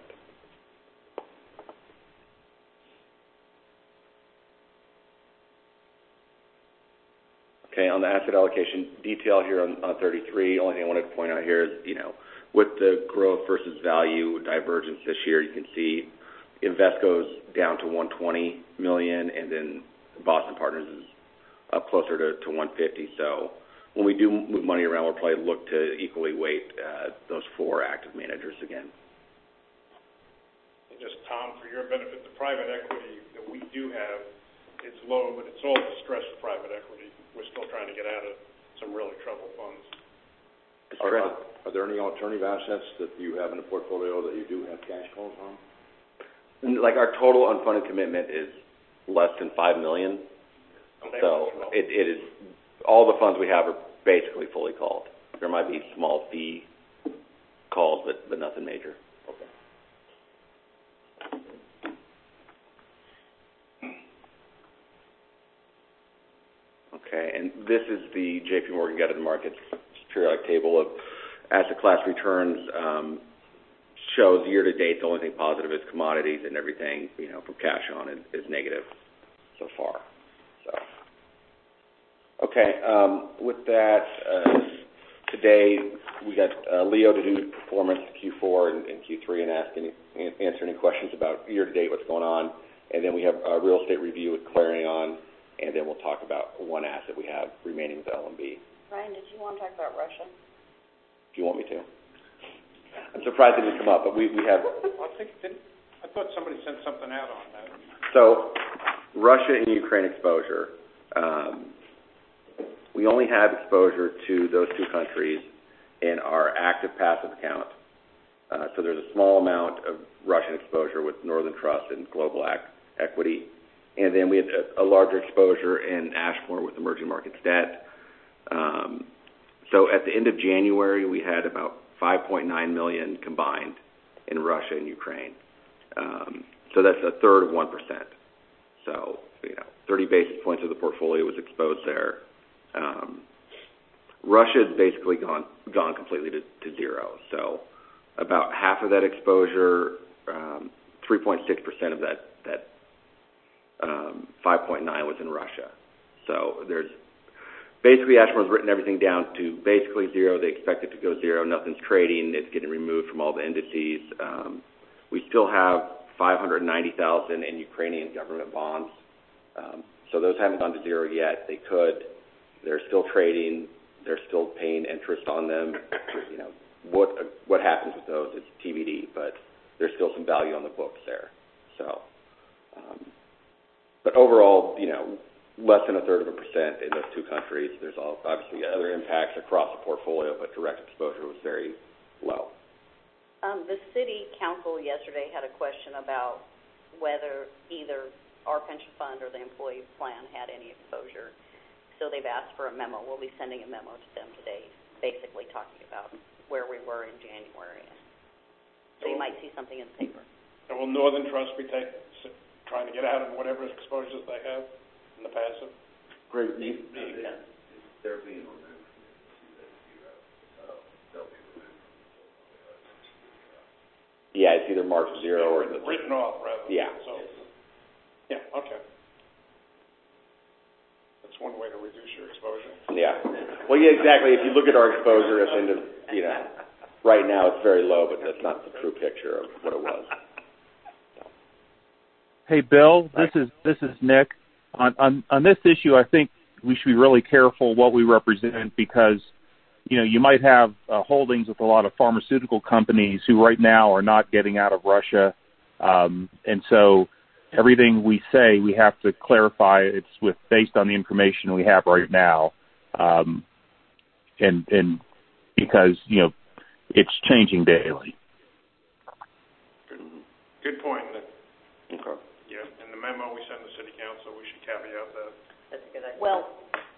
Okay, on the asset allocation detail here on, on thirty-three, only thing I wanted to point out here is, you know, with the growth versus value divergence this year, you can see Invesco's down to one hundred twenty million dollars, and then Boston Partners is up closer to, to one hundred fifty. So when we do move money around, we'll probably look to equally weight uh, those four active managers again. And just, Tom, for your benefit, the private equity that we do have, it's low, but it's all distressed private equity. We're still trying to get out of some really troubled funds. Are, are, are there any alternative assets that you have in the portfolio that you do have cash calls on? Like our total unfunded commitment is less than five million dollars. So it, it is, all the funds we have are basically fully called. There might be small fee calls, but, but nothing major. Okay. Okay, and this is the J P Morgan Guide to the Markets periodic table of asset class returns. Um, shows year to date the only thing positive is commodities, and everything, you know, from cash on is, is negative so far. So, okay, um, with that, uh, today we got uh, Leo to do performance Q four and, and Q three and ask any, answer any questions about year to date, what's going on, and then we have a real estate review with Clarion, and then we'll talk about one asset we have remaining with L M B. Ryan, did you want to talk about Russia? If you want me to. I'm surprised it didn't come up, but we, we have. I think, didn't, I thought somebody sent something out on that. So, Russia and Ukraine exposure. Um, we only have exposure to those two countries in our active passive account. Uh, so there's a small amount of Russian exposure with Northern Trust and Global Ac- Equity. And then we had a, a larger exposure in Ashmore with emerging markets debt. Um, so at the end of January, we had about five point nine million dollars combined in Russia and Ukraine. Um, so that's a third of one percent. So, you know, thirty basis points of the portfolio was exposed there. Um, Russia has basically gone gone completely to, to zero. So about half of that exposure, um, three point six percent of that, that um, five point nine was in Russia. So there's basically Ashmore's written everything down to basically zero. They expect it to go zero. Nothing's trading. It's getting removed from all the indices. Um, we still have five hundred ninety thousand in Ukrainian government bonds. Um, so those haven't gone to zero yet. They could. They're still trading. They're still paying interest on them. You know, what what happens with those is T B D, but there's still some value on the books there. So, um, but overall, you know, less than a third of a percent in those two countries. There's all, obviously other impacts across the portfolio, but direct exposure was very low. Um, the city council yesterday had a question about whether either our pension fund or the employee plan had any exposure so they've asked for a memo. We'll be sending a memo to them today, basically talking about where we were in January. So you might see something in the paper. And will Northern Trust be take, trying to get out of whatever exposures they have in the passive? Great. They, they, They're being removed from the zero, so they'll be removed. Yeah, it's either marked zero or the, written off, rather. Yeah. So, yeah, okay. That's one way to reduce your exposure. Yeah. Well, yeah, exactly. If you look at our exposure at the end of, you know, right now it's very low, but that's not the true picture of what it was. So. Hey, Bill, this is this is Nick. On, on on this issue, I think we should be really careful what we represent because, you know, you might have uh, holdings with a lot of pharmaceutical companies who right now are not getting out of Russia, um, and so everything we say we have to clarify it's with based on the information we have right now, um, and and because you know it's changing daily. Good, good point, Nick. Okay. Yeah, in the memo we send to City Council, we should caveat that. That's a good idea. Well,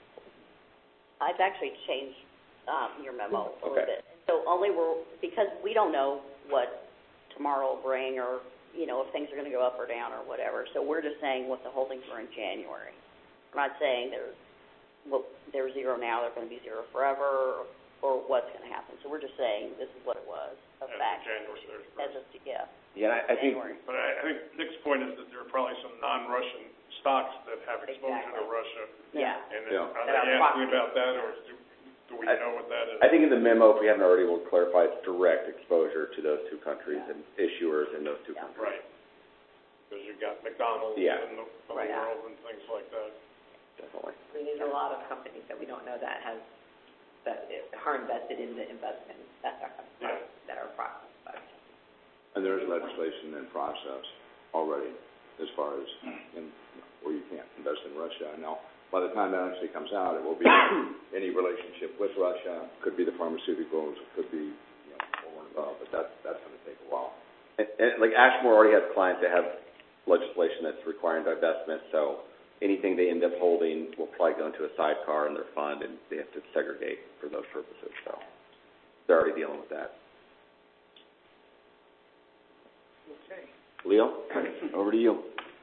I've actually changed um, your memo a little Okay. bit. So only we're, because we don't know what tomorrow will bring or, you know, if things are going to go up or down or whatever. So we're just saying what the holdings were in January. We're not saying they're, well, they're zero now, they're going to be zero forever, or, or what's going to happen. So we're just saying this is what it was, a As of fact. January thirty-first. As of, yeah. Yeah, I, I think. January. But I, I think Nick's point is that there are probably some non-Russian stocks that have exposure Exactly. to Russia. Yeah. And then, Yeah. are That they are asking proxy. about that, or do, do we I- know what that is? I think in the memo, if we haven't already, we'll clarify it's direct exposure to those two countries and issuers in those two Yeah. countries. Right. Because you've got McDonald's Yeah. and the, the Right. world and things like that. Definitely. I mean, there's a lot of companies that we don't know that has, that are invested in the investments that are, Yeah. that are processed. But And there's legislation in process already as far as in, where you can't invest in Russia. Now, by the time that actually comes out, it will be any relationship with Russia, could be the pharmaceuticals, it could be, you know, over and above, but that's, that's going to take a while. And, and like Ashmore already has clients that have legislation that's requiring divestment, so anything they end up holding will probably go into a sidecar in their fund, and they have to segregate for those purposes. So they're already dealing with that. Okay. Leo, over to you.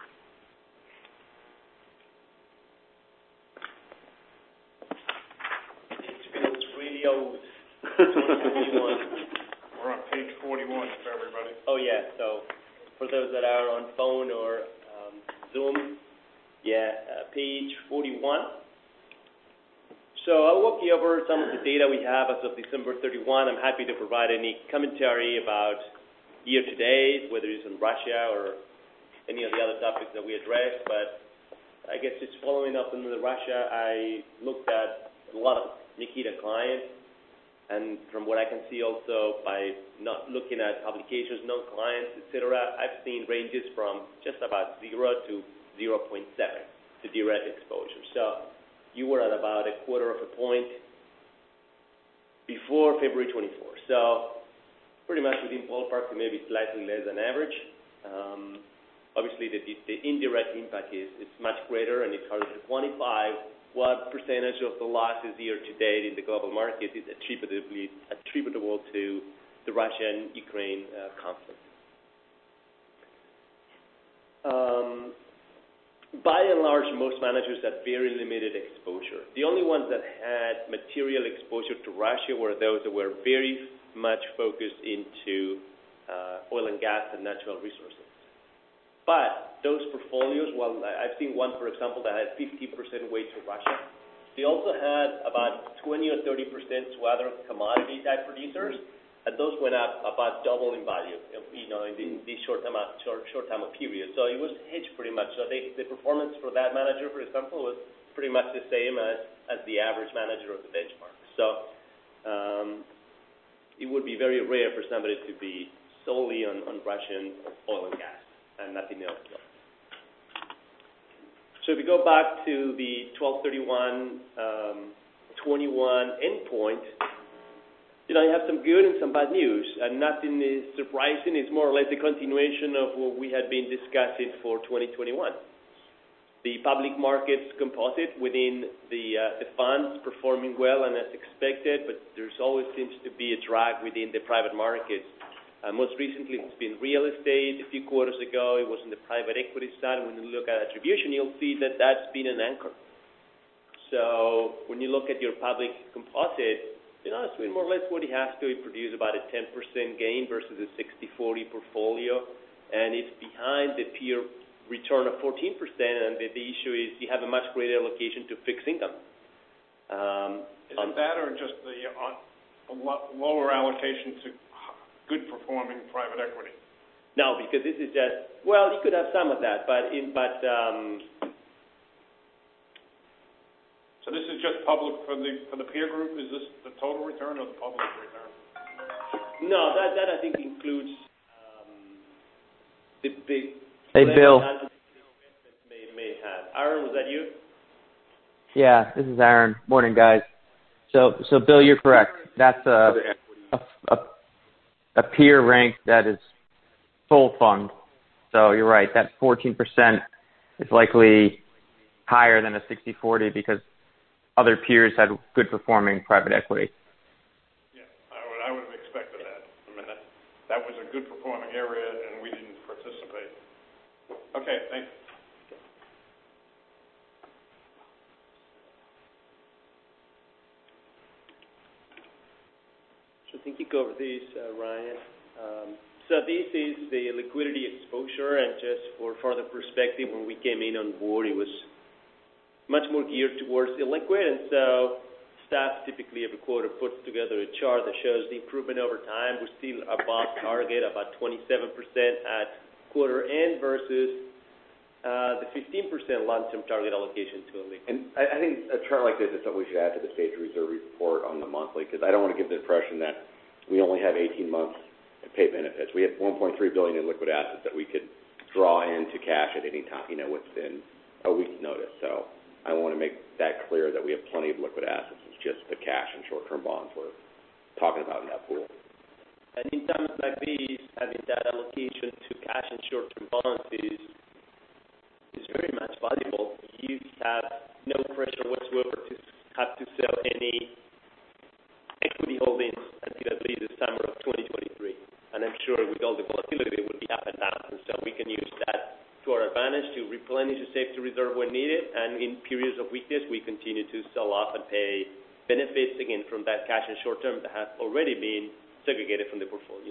It feels really old. twenty twenty-one. We're on page forty-one for everybody. Oh, yeah. So for those that are on phone or um, Zoom, yeah, uh, page forty-one. So I'll walk you over some of the data we have as of December thirty-first. I'm happy to provide any commentary about year-to-date, whether it's on Russia or any of the other topics that we addressed. But I guess just following up on the Russia, I looked at a lot of Nikita clients. And from what I can see also by not looking at publications, known clients, et cetera, I've seen ranges from just about zero to zero point seven, the direct exposure. So you were at about a quarter of a point before February twenty-fourth. So pretty much within ballpark to maybe slightly less than average. Um, obviously, the, the indirect impact is, is much greater, and it's harder to quantify what percentage of the losses year to date in the global market is attributably attributable to the Russia-Ukraine uh, conflict. Um, by and large, most managers had very limited exposure. The only ones that had material exposure to Russia were those that were very much focused into uh, oil and gas and natural resources. But those portfolios, well, I've seen one, for example, that had fifteen percent weight to Russia. They also had about twenty or thirty percent to other commodity-type producers, and those went up about double in value, you know, in the, the short time, short, short time of period. So it was hedged pretty much. So they, the performance for that manager, for example, was pretty much the same as, as the average manager of the benchmark. So um, it would be very rare for somebody to be solely on, on Russian oil and gas and nothing else. So if we go back to the twelve thirty-one twenty-one endpoint, you know, you have some good and some bad news, and nothing is surprising. It's more or less the continuation of what we had been discussing for twenty twenty-one. the public markets composite within the, uh, the funds performing well and as expected, but there's always seems to be a drag within the private markets. Uh, most recently, it's been real estate. A few quarters ago, it was in the private equity side. When you look at attribution, you'll see that that's been an anchor. So when you look at your public composite, you know, it's been more or less what you have to produce about a ten percent gain versus a sixty forty portfolio, and it's behind the peer return of fourteen percent, and the, the issue is you have a much greater allocation to fixed income. Um, is it that or just the uh, lo- lower allocation to good-performing private equity? No, because this is just, well, you could have some of that, but in, but um, so this is just public for the for the peer group. Is this the total return or the public return? No, that that I think includes um, the big. Hey, Bill. May, may have. Aaron, was that you? Yeah, this is Aaron. Morning, guys. So, so Bill, you're correct. That's a a, a, a peer rank that is full fund. So you're right. That fourteen percent is likely higher than a sixty forty because other peers had good performing private equity. Yeah, I would I would have expected that. I mean, that, that was a good performing area, and we didn't participate. Okay, thanks. So I think you covered these, uh, Ryan. Um, so this is the liquidity exposure, and just for further perspective, when we came in on board, it was much more geared towards illiquid, and so staff typically every quarter puts together a chart that shows the improvement over time. We're still above target, about twenty-seven percent at quarter end versus uh, the fifteen percent long-term target allocation to illiquid. And I, I think a chart like this is something we should add to the stage reserve report on the monthly, because I don't want to give the impression that we only have eighteen months to pay benefits. We have one point three billion dollars in liquid assets that we could draw into cash at any time, you know, within a week's notice. So I want to make that clear that we have plenty of liquid assets. It's just the cash and short-term bonds we're talking about in that pool. And in times like these, having that allocation to cash and short-term bonds is is very much valuable. You have no pressure whatsoever to have to sell any equity holdings until at least the summer of twenty twenty-three. And I'm sure with all the volatility, it would be up and down. And so we can use that to our advantage to replenish the safety reserve when needed. And in periods of weakness, we continue to sell off and pay benefits, again, from that cash and short-term that has already been segregated from the portfolio.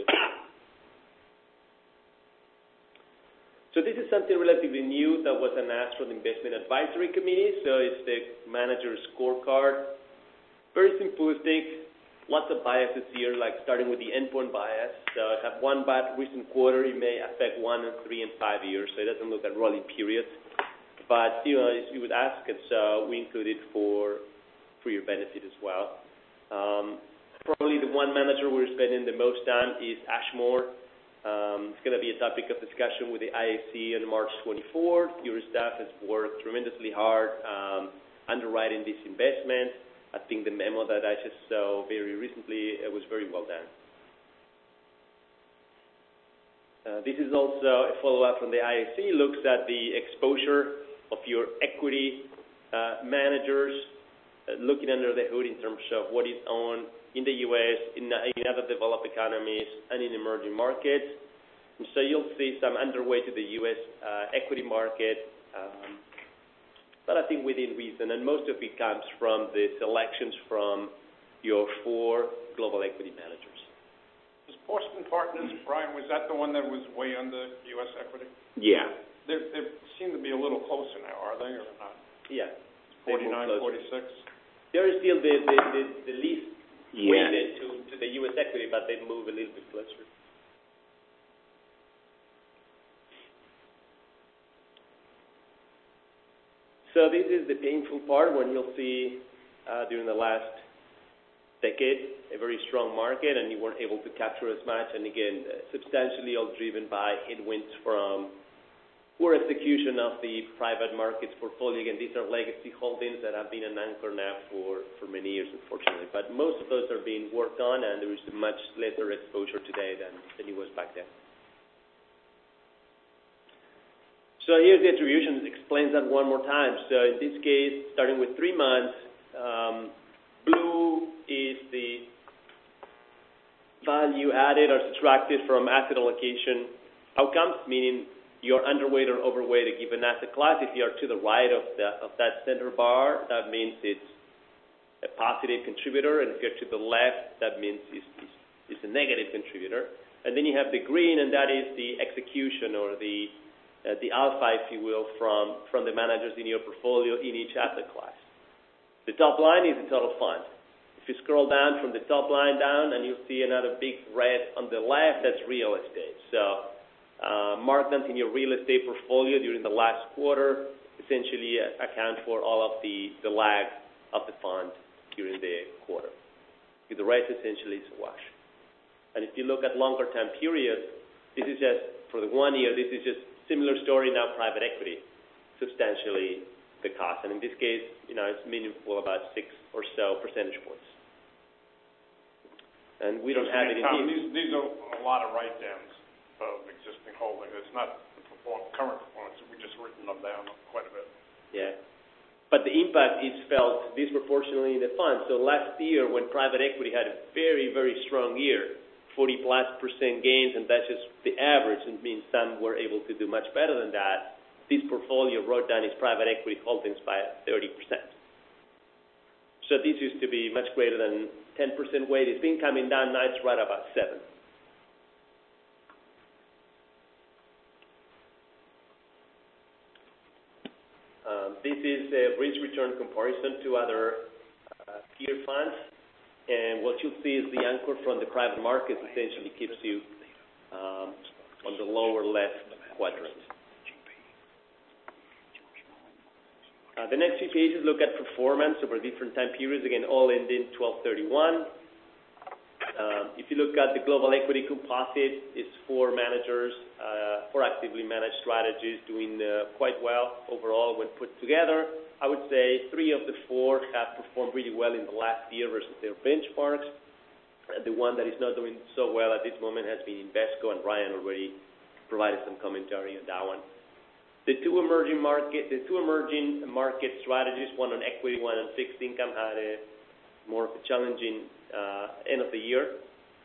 So this is something relatively new that was announced from the Investment Advisory Committee. So it's the manager's scorecard. Very simplistic, lots of biases here, like starting with the endpoint bias. So I have one bad recent quarter, it may affect one and three and five years, so it doesn't look at rolling periods. But, you know, as you would ask, and so we include it for, for your benefit as well. Um, probably the one manager we're spending the most time is Ashmore. Um, it's going to be a topic of discussion with the I A C on March twenty-fourth. Your staff has worked tremendously hard um, underwriting this investment. I think the memo that I just saw very recently it was very well done. Uh, this is also a follow-up from the I A C. Looks at the exposure of your equity uh, managers, uh, looking under the hood in terms of what is owned in the U S, in, in other developed economies, and in emerging markets. And so you'll see some underweight to the U S uh, equity market, um, but I think within reason. And most of it comes from the selections from your four global equity managers. Was Boston Partners, Brian, was that the one that was way under U S equity? Yeah. They they seem to be a little closer now, are they, or not? Yeah. forty-nine, forty-six? They're still the, the, the, the least Yeah. weighted to, to the U S equity, but they move a little bit closer. So this is the painful part when you'll see uh, during the last decade a very strong market and you weren't able to capture as much, and again, uh, substantially all driven by headwinds from poor execution of the private markets portfolio. Again, these are legacy holdings that have been an anchor now for, for many years, unfortunately. But most of those are being worked on, and there is much lesser exposure today than, than it was back then. So here's the attributions explains that one more time. So in this case, starting with three months, um, blue is the value added or subtracted from asset allocation outcomes, meaning you're underweight or overweight a given asset class. If you're to the right of, the, of that center bar, that means it's a positive contributor, and if you're to the left, that means it's, it's, it's a negative contributor. And then you have the green, and that is the execution or the uh, the alpha, if you will, from, from the managers in your portfolio in each asset class. The top line is the total fund. If you scroll down from the top line down, and you'll see another big red on the left, that's real estate. So uh, markdowns in your real estate portfolio during the last quarter essentially account for all of the, the lag of the fund during the quarter. The rest essentially is a wash. And if you look at longer time periods, this is just, for the one year, this is just similar story now, private equity, substantially the cost. And in this case, you know, it's meaningful, about six or so percentage points. And we don't have it in Tom, these. These are a lot of write-downs of existing holdings. It's not the perform, current performance. We just written them down quite a bit. Yeah. But the impact is felt disproportionately in the fund. So last year, when private equity had a very, very strong year, forty plus percent gains, and that's just the average. It means some were able to do much better than that. This portfolio wrote down its private equity holdings by thirty percent. So this used to be much greater than ten percent weight. It's been coming down, now it's right about seven. Um, this is a risk-return comparison to other uh, peer funds. And what you'll see is the anchor from the private markets essentially keeps you um, on the lower left quadrant. Uh, the next few pages look at performance over different time periods, again, all ending twelve thirty-one. Um, if you look at the global equity composite, it's four managers, uh, four actively managed strategies doing uh, quite well overall when put together. I would say three of the four have performed really well in the last year versus their benchmarks. Uh, the one that is not doing so well at this moment has been Invesco, and Ryan already provided some commentary on that one. The two emerging market, the two emerging market strategies, one on equity, one on fixed income, had a more of a challenging uh, end of the year.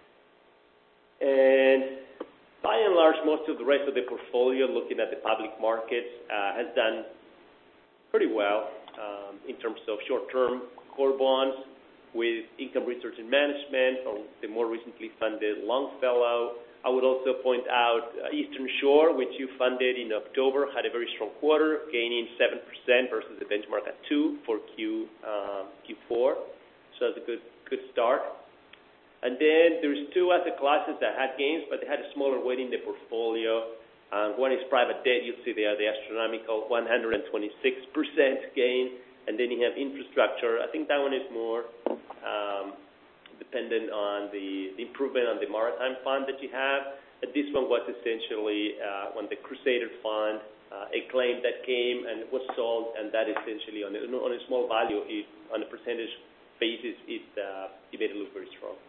And by and large, most of the rest of the portfolio, looking at the public markets, uh, has done pretty well um, in terms of short-term core bonds with income research and management, or the more recently funded Longfellow. I would also point out uh, Eastern Shore, which you funded in October, had a very strong quarter, gaining seven percent versus the benchmark at two for Q, um, Q four. So that's a good, good start. And then there's two asset classes that had gains, but they had a smaller weight in the portfolio. Um, one is private debt. You'll see there the astronomical one hundred twenty-six percent gain. And then you have infrastructure. I think that one is more um, dependent on the, the improvement on the maritime fund that you have. But this one was essentially uh, on the Crusader fund, uh, a claim that came and was sold, and that essentially on a, on a small value, it, on a percentage basis, it, uh, it made it look very strong.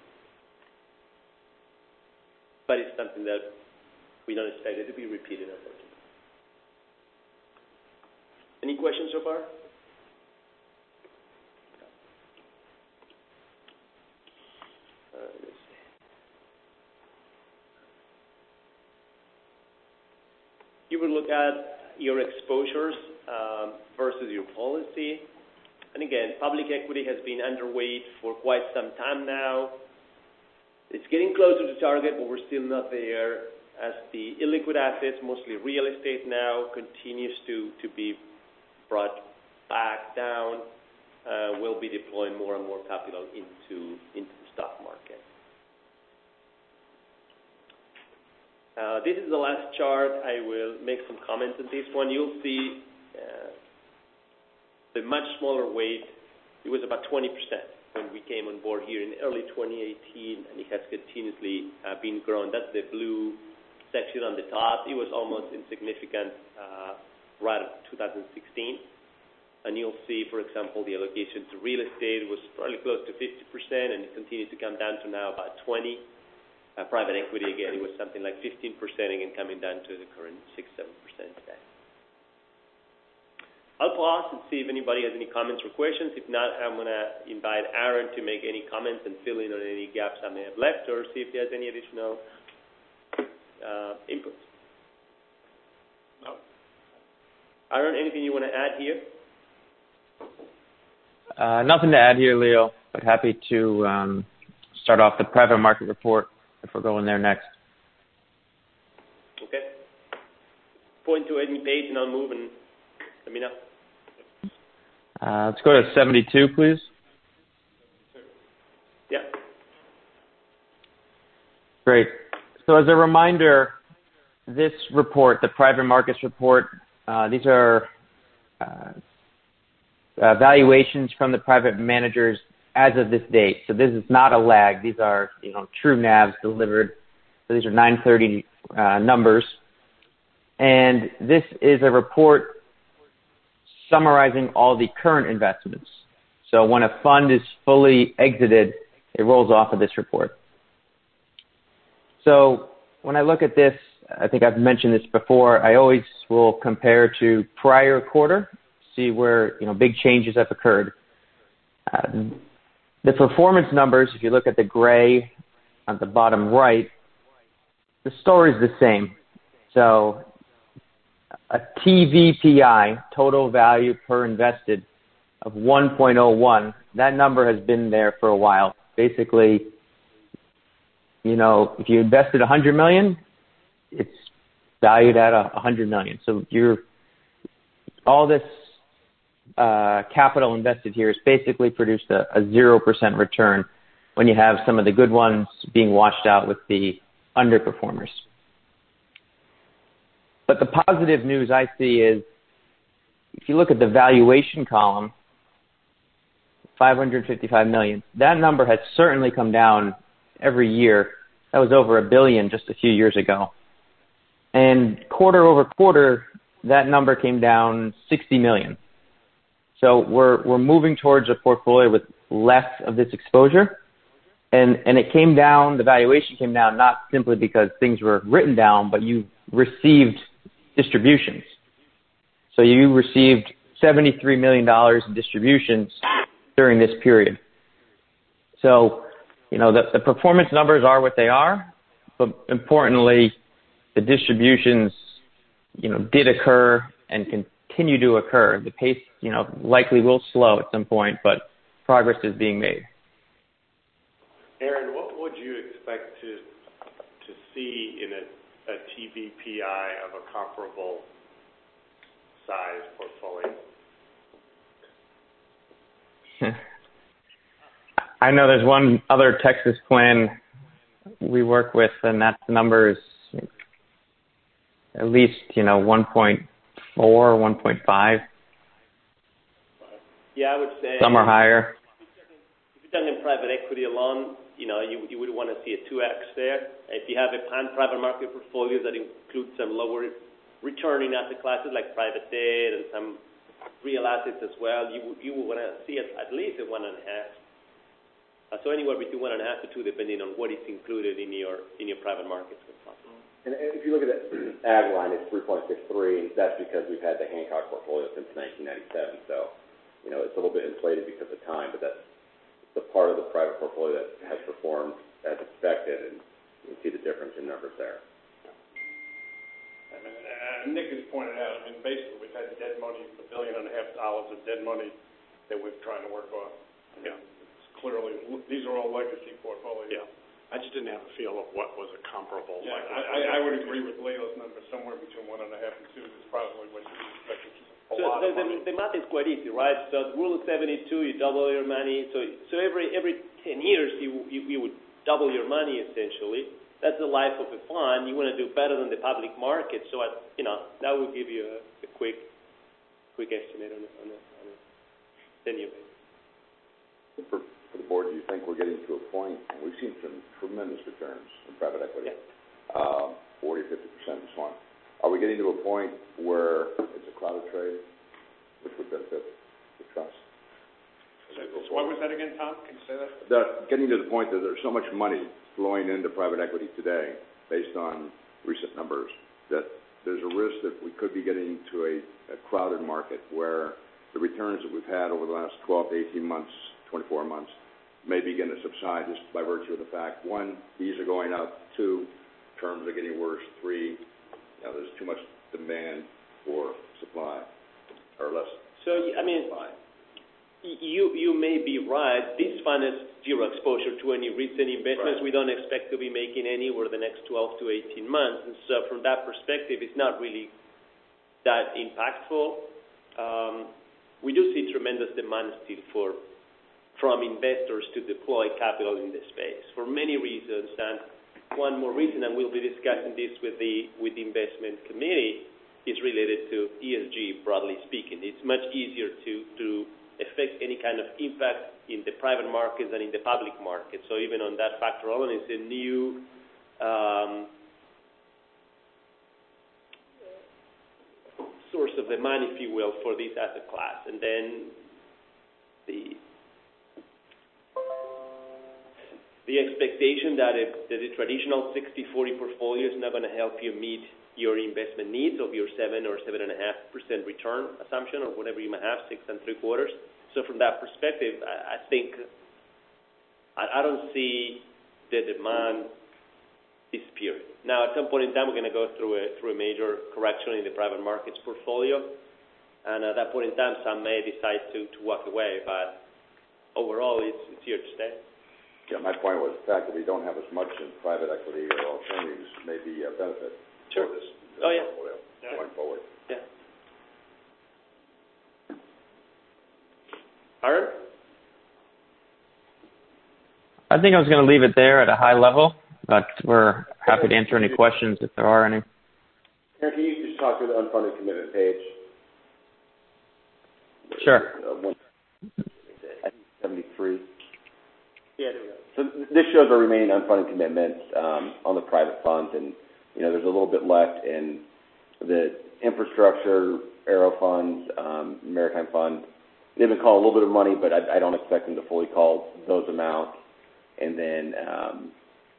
But it's something that we don't expect it to be repeated, unfortunately. Any questions so far? Uh, let's see. You would look at your exposures um, versus your policy. And again, public equity has been underweight for quite some time now. It's getting closer to target, but we're still not there. As the illiquid assets, mostly real estate now, continues to, to be brought back down, uh, we'll be deploying more and more capital into, into the stock market. Uh, this is the last chart. I will make some comments on this one. You'll see uh, the much smaller weight. It was about twenty percent when we came on board here in early twenty eighteen, and it has continuously uh, been grown. That's the blue section on the top. It was almost insignificant uh, right at two thousand sixteen. And you'll see, for example, the allocation to real estate was probably close to fifty percent, and it continued to come down to now about twenty. Uh, private equity, again, it was something like fifteen percent, again, coming down to the current six, seven percent today. I'll pause and see if anybody has any comments or questions. If not, I'm going to invite Aaron to make any comments and fill in on any gaps I may have left, or see if he has any additional uh, input. No. Aaron, anything you want to add here? Uh, nothing to add here, Leo, but happy to um, start off the private market report if we're going there next. Okay. Point to any page and I'll move and let me know. Uh, let's go to seventy-two, please. Yeah. Great. So as a reminder, this report, the private markets report, uh, these are uh, uh, valuations from the private managers as of this date. So this is not a lag. These are, you know, true N A Vs delivered. So these are nine thirty uh, numbers. And this is a report summarizing all the current investments. So when a fund is fully exited, it rolls off of this report. So when I look at this, I think I've mentioned this before, I always will compare to prior quarter, see where, you know, big changes have occurred. Uh, the performance numbers, if you look at the gray on the bottom right, the story is the same. So a T V P I, total value per invested, of one point oh one, that number has been there for a while. Basically, you know, if you invested one hundred million dollars, it's valued at one hundred million dollars. So you're, all this uh, capital invested here has basically produced a, a zero percent return when you have some of the good ones being washed out with the underperformers. But the positive news I see is, if you look at the valuation column, five hundred fifty-five million dollars, that number has certainly come down every year. That was over a billion just a few years ago. And quarter over quarter, that number came down sixty million dollars. So we're we're moving towards a portfolio with less of this exposure. And and it came down, the valuation came down not simply because things were written down, but you received distributions. So you received seventy-three million dollars in distributions during this period. So, you know, the, the performance numbers are what they are, but importantly, the distributions, you know, did occur and continue to occur. The pace, you know, likely will slow at some point, but progress is being made. Aaron, what would you expect to to see in a a T V P I of a comparable size portfolio? I know there's one other Texas plan we work with, and that number is at least, you know, one point four, one point five. Yeah, I would say. Some are higher. If you're talking private equity alone, you know, you, you would want to see a two X there. If you have a pan-private market portfolio that includes some lower returning asset classes like private debt and some real assets as well, you, you would want to see it at least at one and a half. Uh, so anywhere between one and a half to two, depending on what is included in your in your private markets. And if you look at the ag line, it's three point six three. That's because we've had the Hancock portfolio since nineteen ninety-seven. So, you know, it's a little bit inflated because of time, but that's the part of the private portfolio that has performed as expected, and you can see the difference in numbers there. I mean, uh, Nick has pointed out, I mean, basically we've had dead money, a billion and a half dollars of dead money that we're trying to work on. Yeah. It's clearly, these are all legacy portfolios. Yeah. I just didn't have a feel of what was a comparable. Yeah, like, I, I, I would agree with Leo's number. Somewhere between one and a half and two is probably what you expect. A so lot the, of money. the, the math is quite easy, right? So the rule of seventy-two, you double your money. So so every every ten years, you, you you would double your money essentially. That's the life of a fund. You want to do better than the public market. So I, you know, that would give you a, a quick quick estimate on a, on a, on a ten-year basis. For, for the board, do you think we're getting to a point, and we've seen some tremendous returns in private equity, yeah. um, forty, fifty percent this one. Are we getting to a point where it's a crowded trade, which would benefit the trust? So, so what was that again, Tom? Can you say that? The, getting to the point that there's so much money flowing into private equity today, based on recent numbers, that there's a risk that we could be getting to a, a crowded market where the returns that we've had over the last twelve to eighteen months, twenty-four months, may begin to subside just by virtue of the fact, one, fees are going up, two, terms are getting worse, three, you know, there's too much demand for supply, or less. So, I mean, supply. you you may be right. This fund has zero exposure to any recent investments. Right. We don't expect to be making any over the next twelve to eighteen months. And so from that perspective, it's not really that impactful. Um, we do see tremendous demand still for from investors to deploy capital in this space for many reasons. And one more reason, and we'll be discussing this with the with the investment committee, is related to E S G, broadly speaking. It's much easier to, to affect any kind of impact in the private markets than in the public market. So even on that factor alone, it's a new um, source of demand, if you will, for this asset class. And then the the expectation that, a, that a traditional sixty forty portfolio is not going to help you meet your investment needs of your seven or seven and a half percent return assumption, or whatever you might have, six and three quarters. So from that perspective, I, I think I, I don't see the demand disappearing. Now, at some point in time, we're going to go through a through a major correction in the private markets portfolio, and at that point in time, some may decide to, to walk away. But overall, it's it's here to stay. Yeah, my point was the fact that we don't have as much in private equity or alternatives may be a benefit. Sure. For this, this oh, yeah. portfolio yeah. going forward. Yeah. Aaron? I think I was going to leave it there at a high level, but we're happy to answer any questions if there are any. Aaron, can you just talk through the unfunded commitment page? Sure. Uh, one, I think seventy-three. Yeah, there we go. So this shows our remaining unfunded commitments um, on the private funds, and you know there's a little bit left in the infrastructure, Aero funds, um, Maritime Fund. They've been calling a little bit of money, but I, I don't expect them to fully call those amounts. And then, um,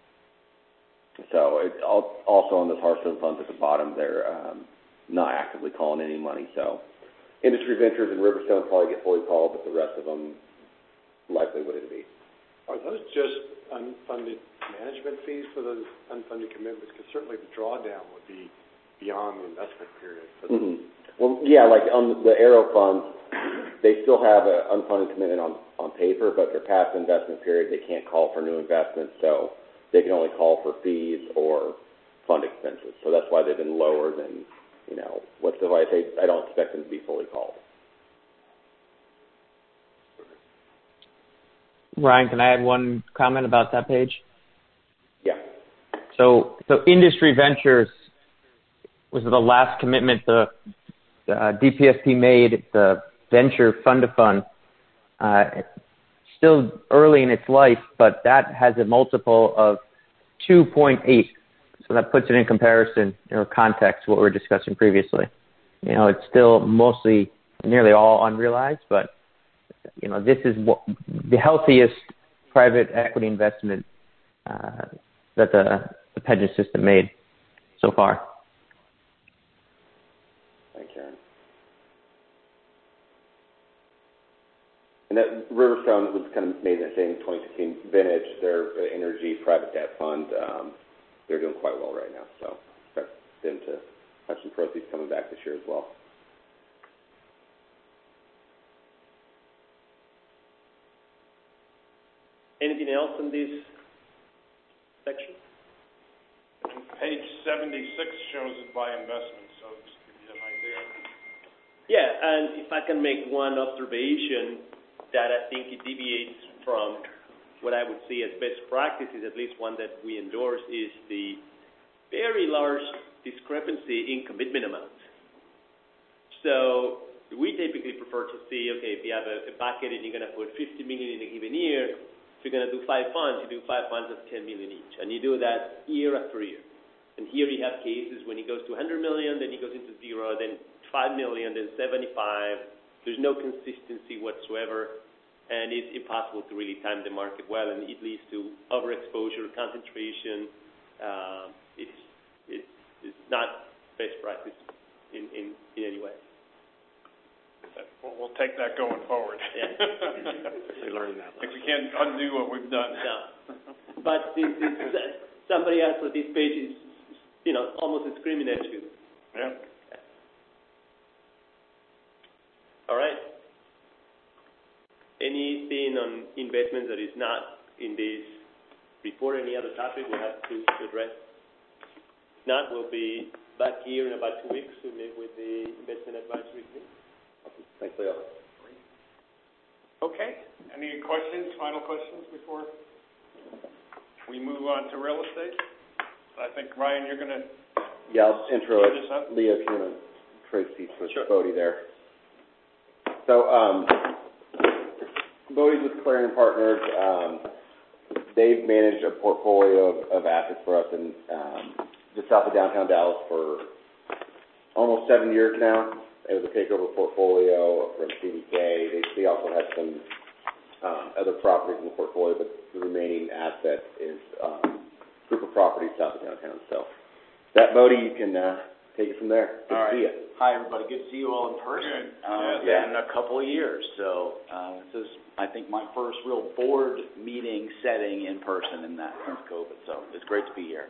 so it, also on the Hearthstone funds at the bottom, they're um, not actively calling any money. So Industry Ventures and Riverstone probably get fully called, but the rest of them likely wouldn't be. Are those just unfunded management fees for those unfunded commitments? Because certainly the drawdown would be beyond the investment period. For mm-hmm. Well, yeah, like on the Aero funds, they still have an unfunded commitment on, on paper, but they're past the investment period. They can't call for new investments, so they can only call for fees or fund expenses. So that's why they've been lower than, you know, what's the why I say I don't expect them to be fully called. Ryan, can I add one comment about that page? Yeah. So, so Industry Ventures was the last commitment the uh, D P S P made, the venture fund-to-fund. Uh, it's still early in its life, but that has a multiple of two point eight. So that puts it in comparison or context to what we were discussing previously. You know, it's still mostly, nearly all unrealized, but you know, this is what, the healthiest private equity investment uh, that the, the pension system made so far. Thanks, Aaron. And that Riverstone was kind of made in that same twenty sixteen vintage. Their energy private debt fund, um, they're doing quite well right now. So expect them to have some proceeds coming back this year as well. Anything else in this section? Page seventy-six shows it by investment, so just to give you an idea. Yeah, and if I can make one observation that I think it deviates from what I would see as best practices, at least one that we endorse, is the very large discrepancy in commitment amounts. So we typically prefer to see, okay, if you have a, a bucket and you're going to put fifty million dollars in a given year, if you're going to do five funds, you do five funds of ten million dollars each, and you do that year after year. And here you have cases when it goes to one hundred million dollars, then it goes into zero, then five million dollars, then seventy-five. There's no consistency whatsoever, and it's impossible to really time the market well, and it leads to overexposure, concentration. Uh, it's, it's, it's not best practice in, in, in any way. We'll, we'll take that going forward. Yeah. We learned that. If we can't undo what we've done. No. But this, this, uh, somebody asked for this page is, you know, almost screaming at you. Yeah. All right. Anything on investments that is not in this report? Any other topic we have to, to address? Not, we'll be back here in about two weeks to meet with the investment advisory committee. Thanks, Leo. Okay. Any questions, final questions before we move on to real estate? I think, Ryan, you're going to... Yeah, I'll intro this up? it. Leo, if you want to trade seats with Sure. Bodie there. So, um, Bodie's with Clarion Partners. Um, they've managed a portfolio of, of assets for us in um, just south of downtown Dallas for almost seven years now. It was a takeover portfolio from C D K. They, they also had some um, other properties in the portfolio, but the remaining asset is um, a group of properties south of downtown. So, that, Bodie, you can uh, take it from there. Good all to right. see you. Hi, everybody. Good to see you all in person. Um, yeah. In a couple of years. So uh, this is, I think, my first real board meeting setting in person in that since COVID. So it's great to be here.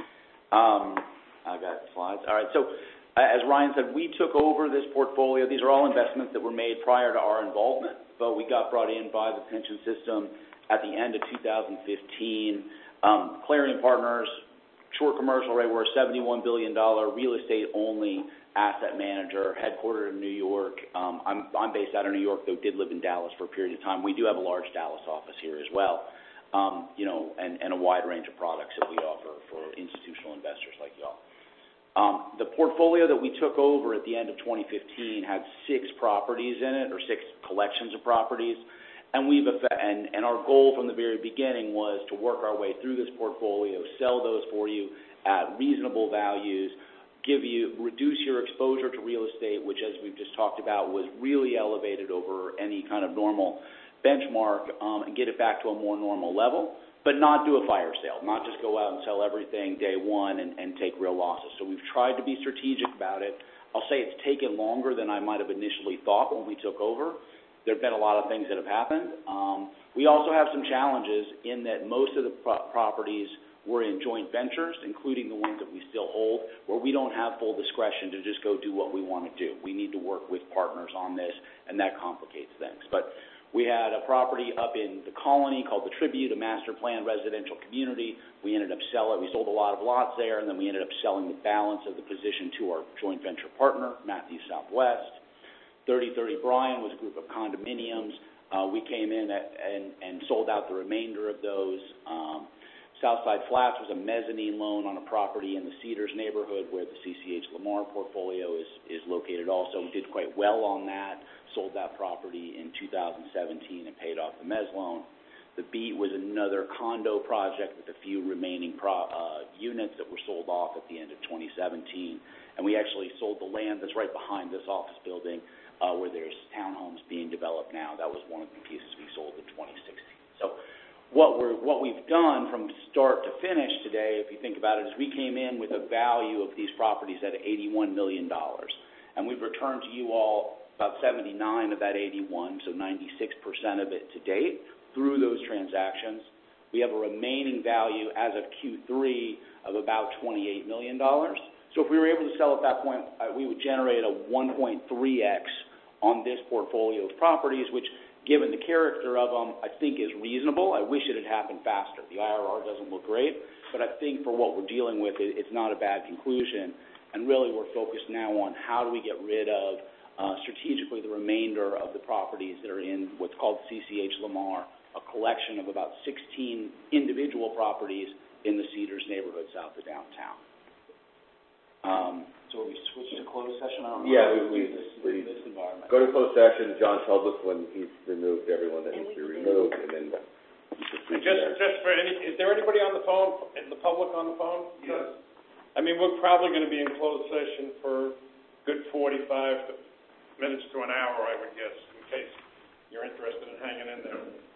Um, I got slides. All right. So uh, as Ryan said, we took over this portfolio. These are all investments that were made prior to our involvement, but we got brought in by the pension system at the end of two thousand fifteen. Um, Clarion Partners, short commercial, right? We're a seventy-one billion dollars real estate only asset manager, headquartered in New York. Um, I'm, I'm based out of New York, though did live in Dallas for a period of time. We do have a large Dallas office here as well, um, you know, and, and a wide range of products that we offer for institutional investors like y'all. Um, the portfolio that we took over at the end of twenty fifteen had six properties in it, or six collections of properties, and we've and, and our goal from the very beginning was to work our way through this portfolio, sell those for you at reasonable values, give you, reduce your exposure to real estate, which, as we've just talked about, was really elevated over any kind of normal benchmark, um, and get it back to a more normal level, but not do a fire sale, not just go out and sell everything day one and, and take real losses. So we've tried to be strategic about it. I'll say it's taken longer than I might have initially thought when we took over. There have been a lot of things that have happened. Um, we also have some challenges in that most of the pro- properties were in joint ventures, including the ones that we still hold, where we don't have full discretion to just go do what we want to do. We need to work with partners on this, and that complicates things. But we had a property up in the Colony called the Tribute, a master plan residential community. We ended up selling, we sold a lot of lots there, and then we ended up selling the balance of the position to our joint venture partner, Matthews Southwest. thirty thirty Bryan was a group of condominiums. Uh, we came in at, and, and sold out the remainder of those. Um, Southside Flats was a mezzanine loan on a property in the Cedars neighborhood where the C C H Lamar portfolio is, is located also. We did quite well on that, sold that property in two thousand seventeen and paid off the mezz loan. The Beat was another condo project with a few remaining pro, uh, units that were sold off at the end of twenty seventeen. And we actually sold the land that's right behind this office building uh, where there's townhomes being developed now. That was one of the pieces we sold in twenty sixteen. So What, we're, what we've done from start to finish today, if you think about it, is we came in with a value of these properties at eighty-one million dollars. And we've returned to you all about seventy-nine of that eighty-one, so ninety-six percent of it to date through those transactions. We have a remaining value as of Q three of about twenty-eight million dollars. So if we were able to sell at that point, uh, we would generate a one point three x on this portfolio of properties, which, given the character of them, I think is reasonable. I wish it had happened faster. The I R R doesn't look great, but I think for what we're dealing with, it, it's not a bad conclusion. And really, we're focused now on how do we get rid of uh, strategically the remainder of the properties that are in what's called C C H Lamar, a collection of about sixteen individual properties in the Cedars neighborhood south of downtown. Um, so we switch to closed session. I don't know Yeah, how we, do this, we, this environment. Go to closed session. John tells us when he's removed everyone that needs to be removed, and then just Just, just for any, is there anybody on the phone, in the public on the phone? Yes. I mean, we're probably going to be in closed session for good forty-five minutes to an hour, I would guess, in case you're interested in hanging in there.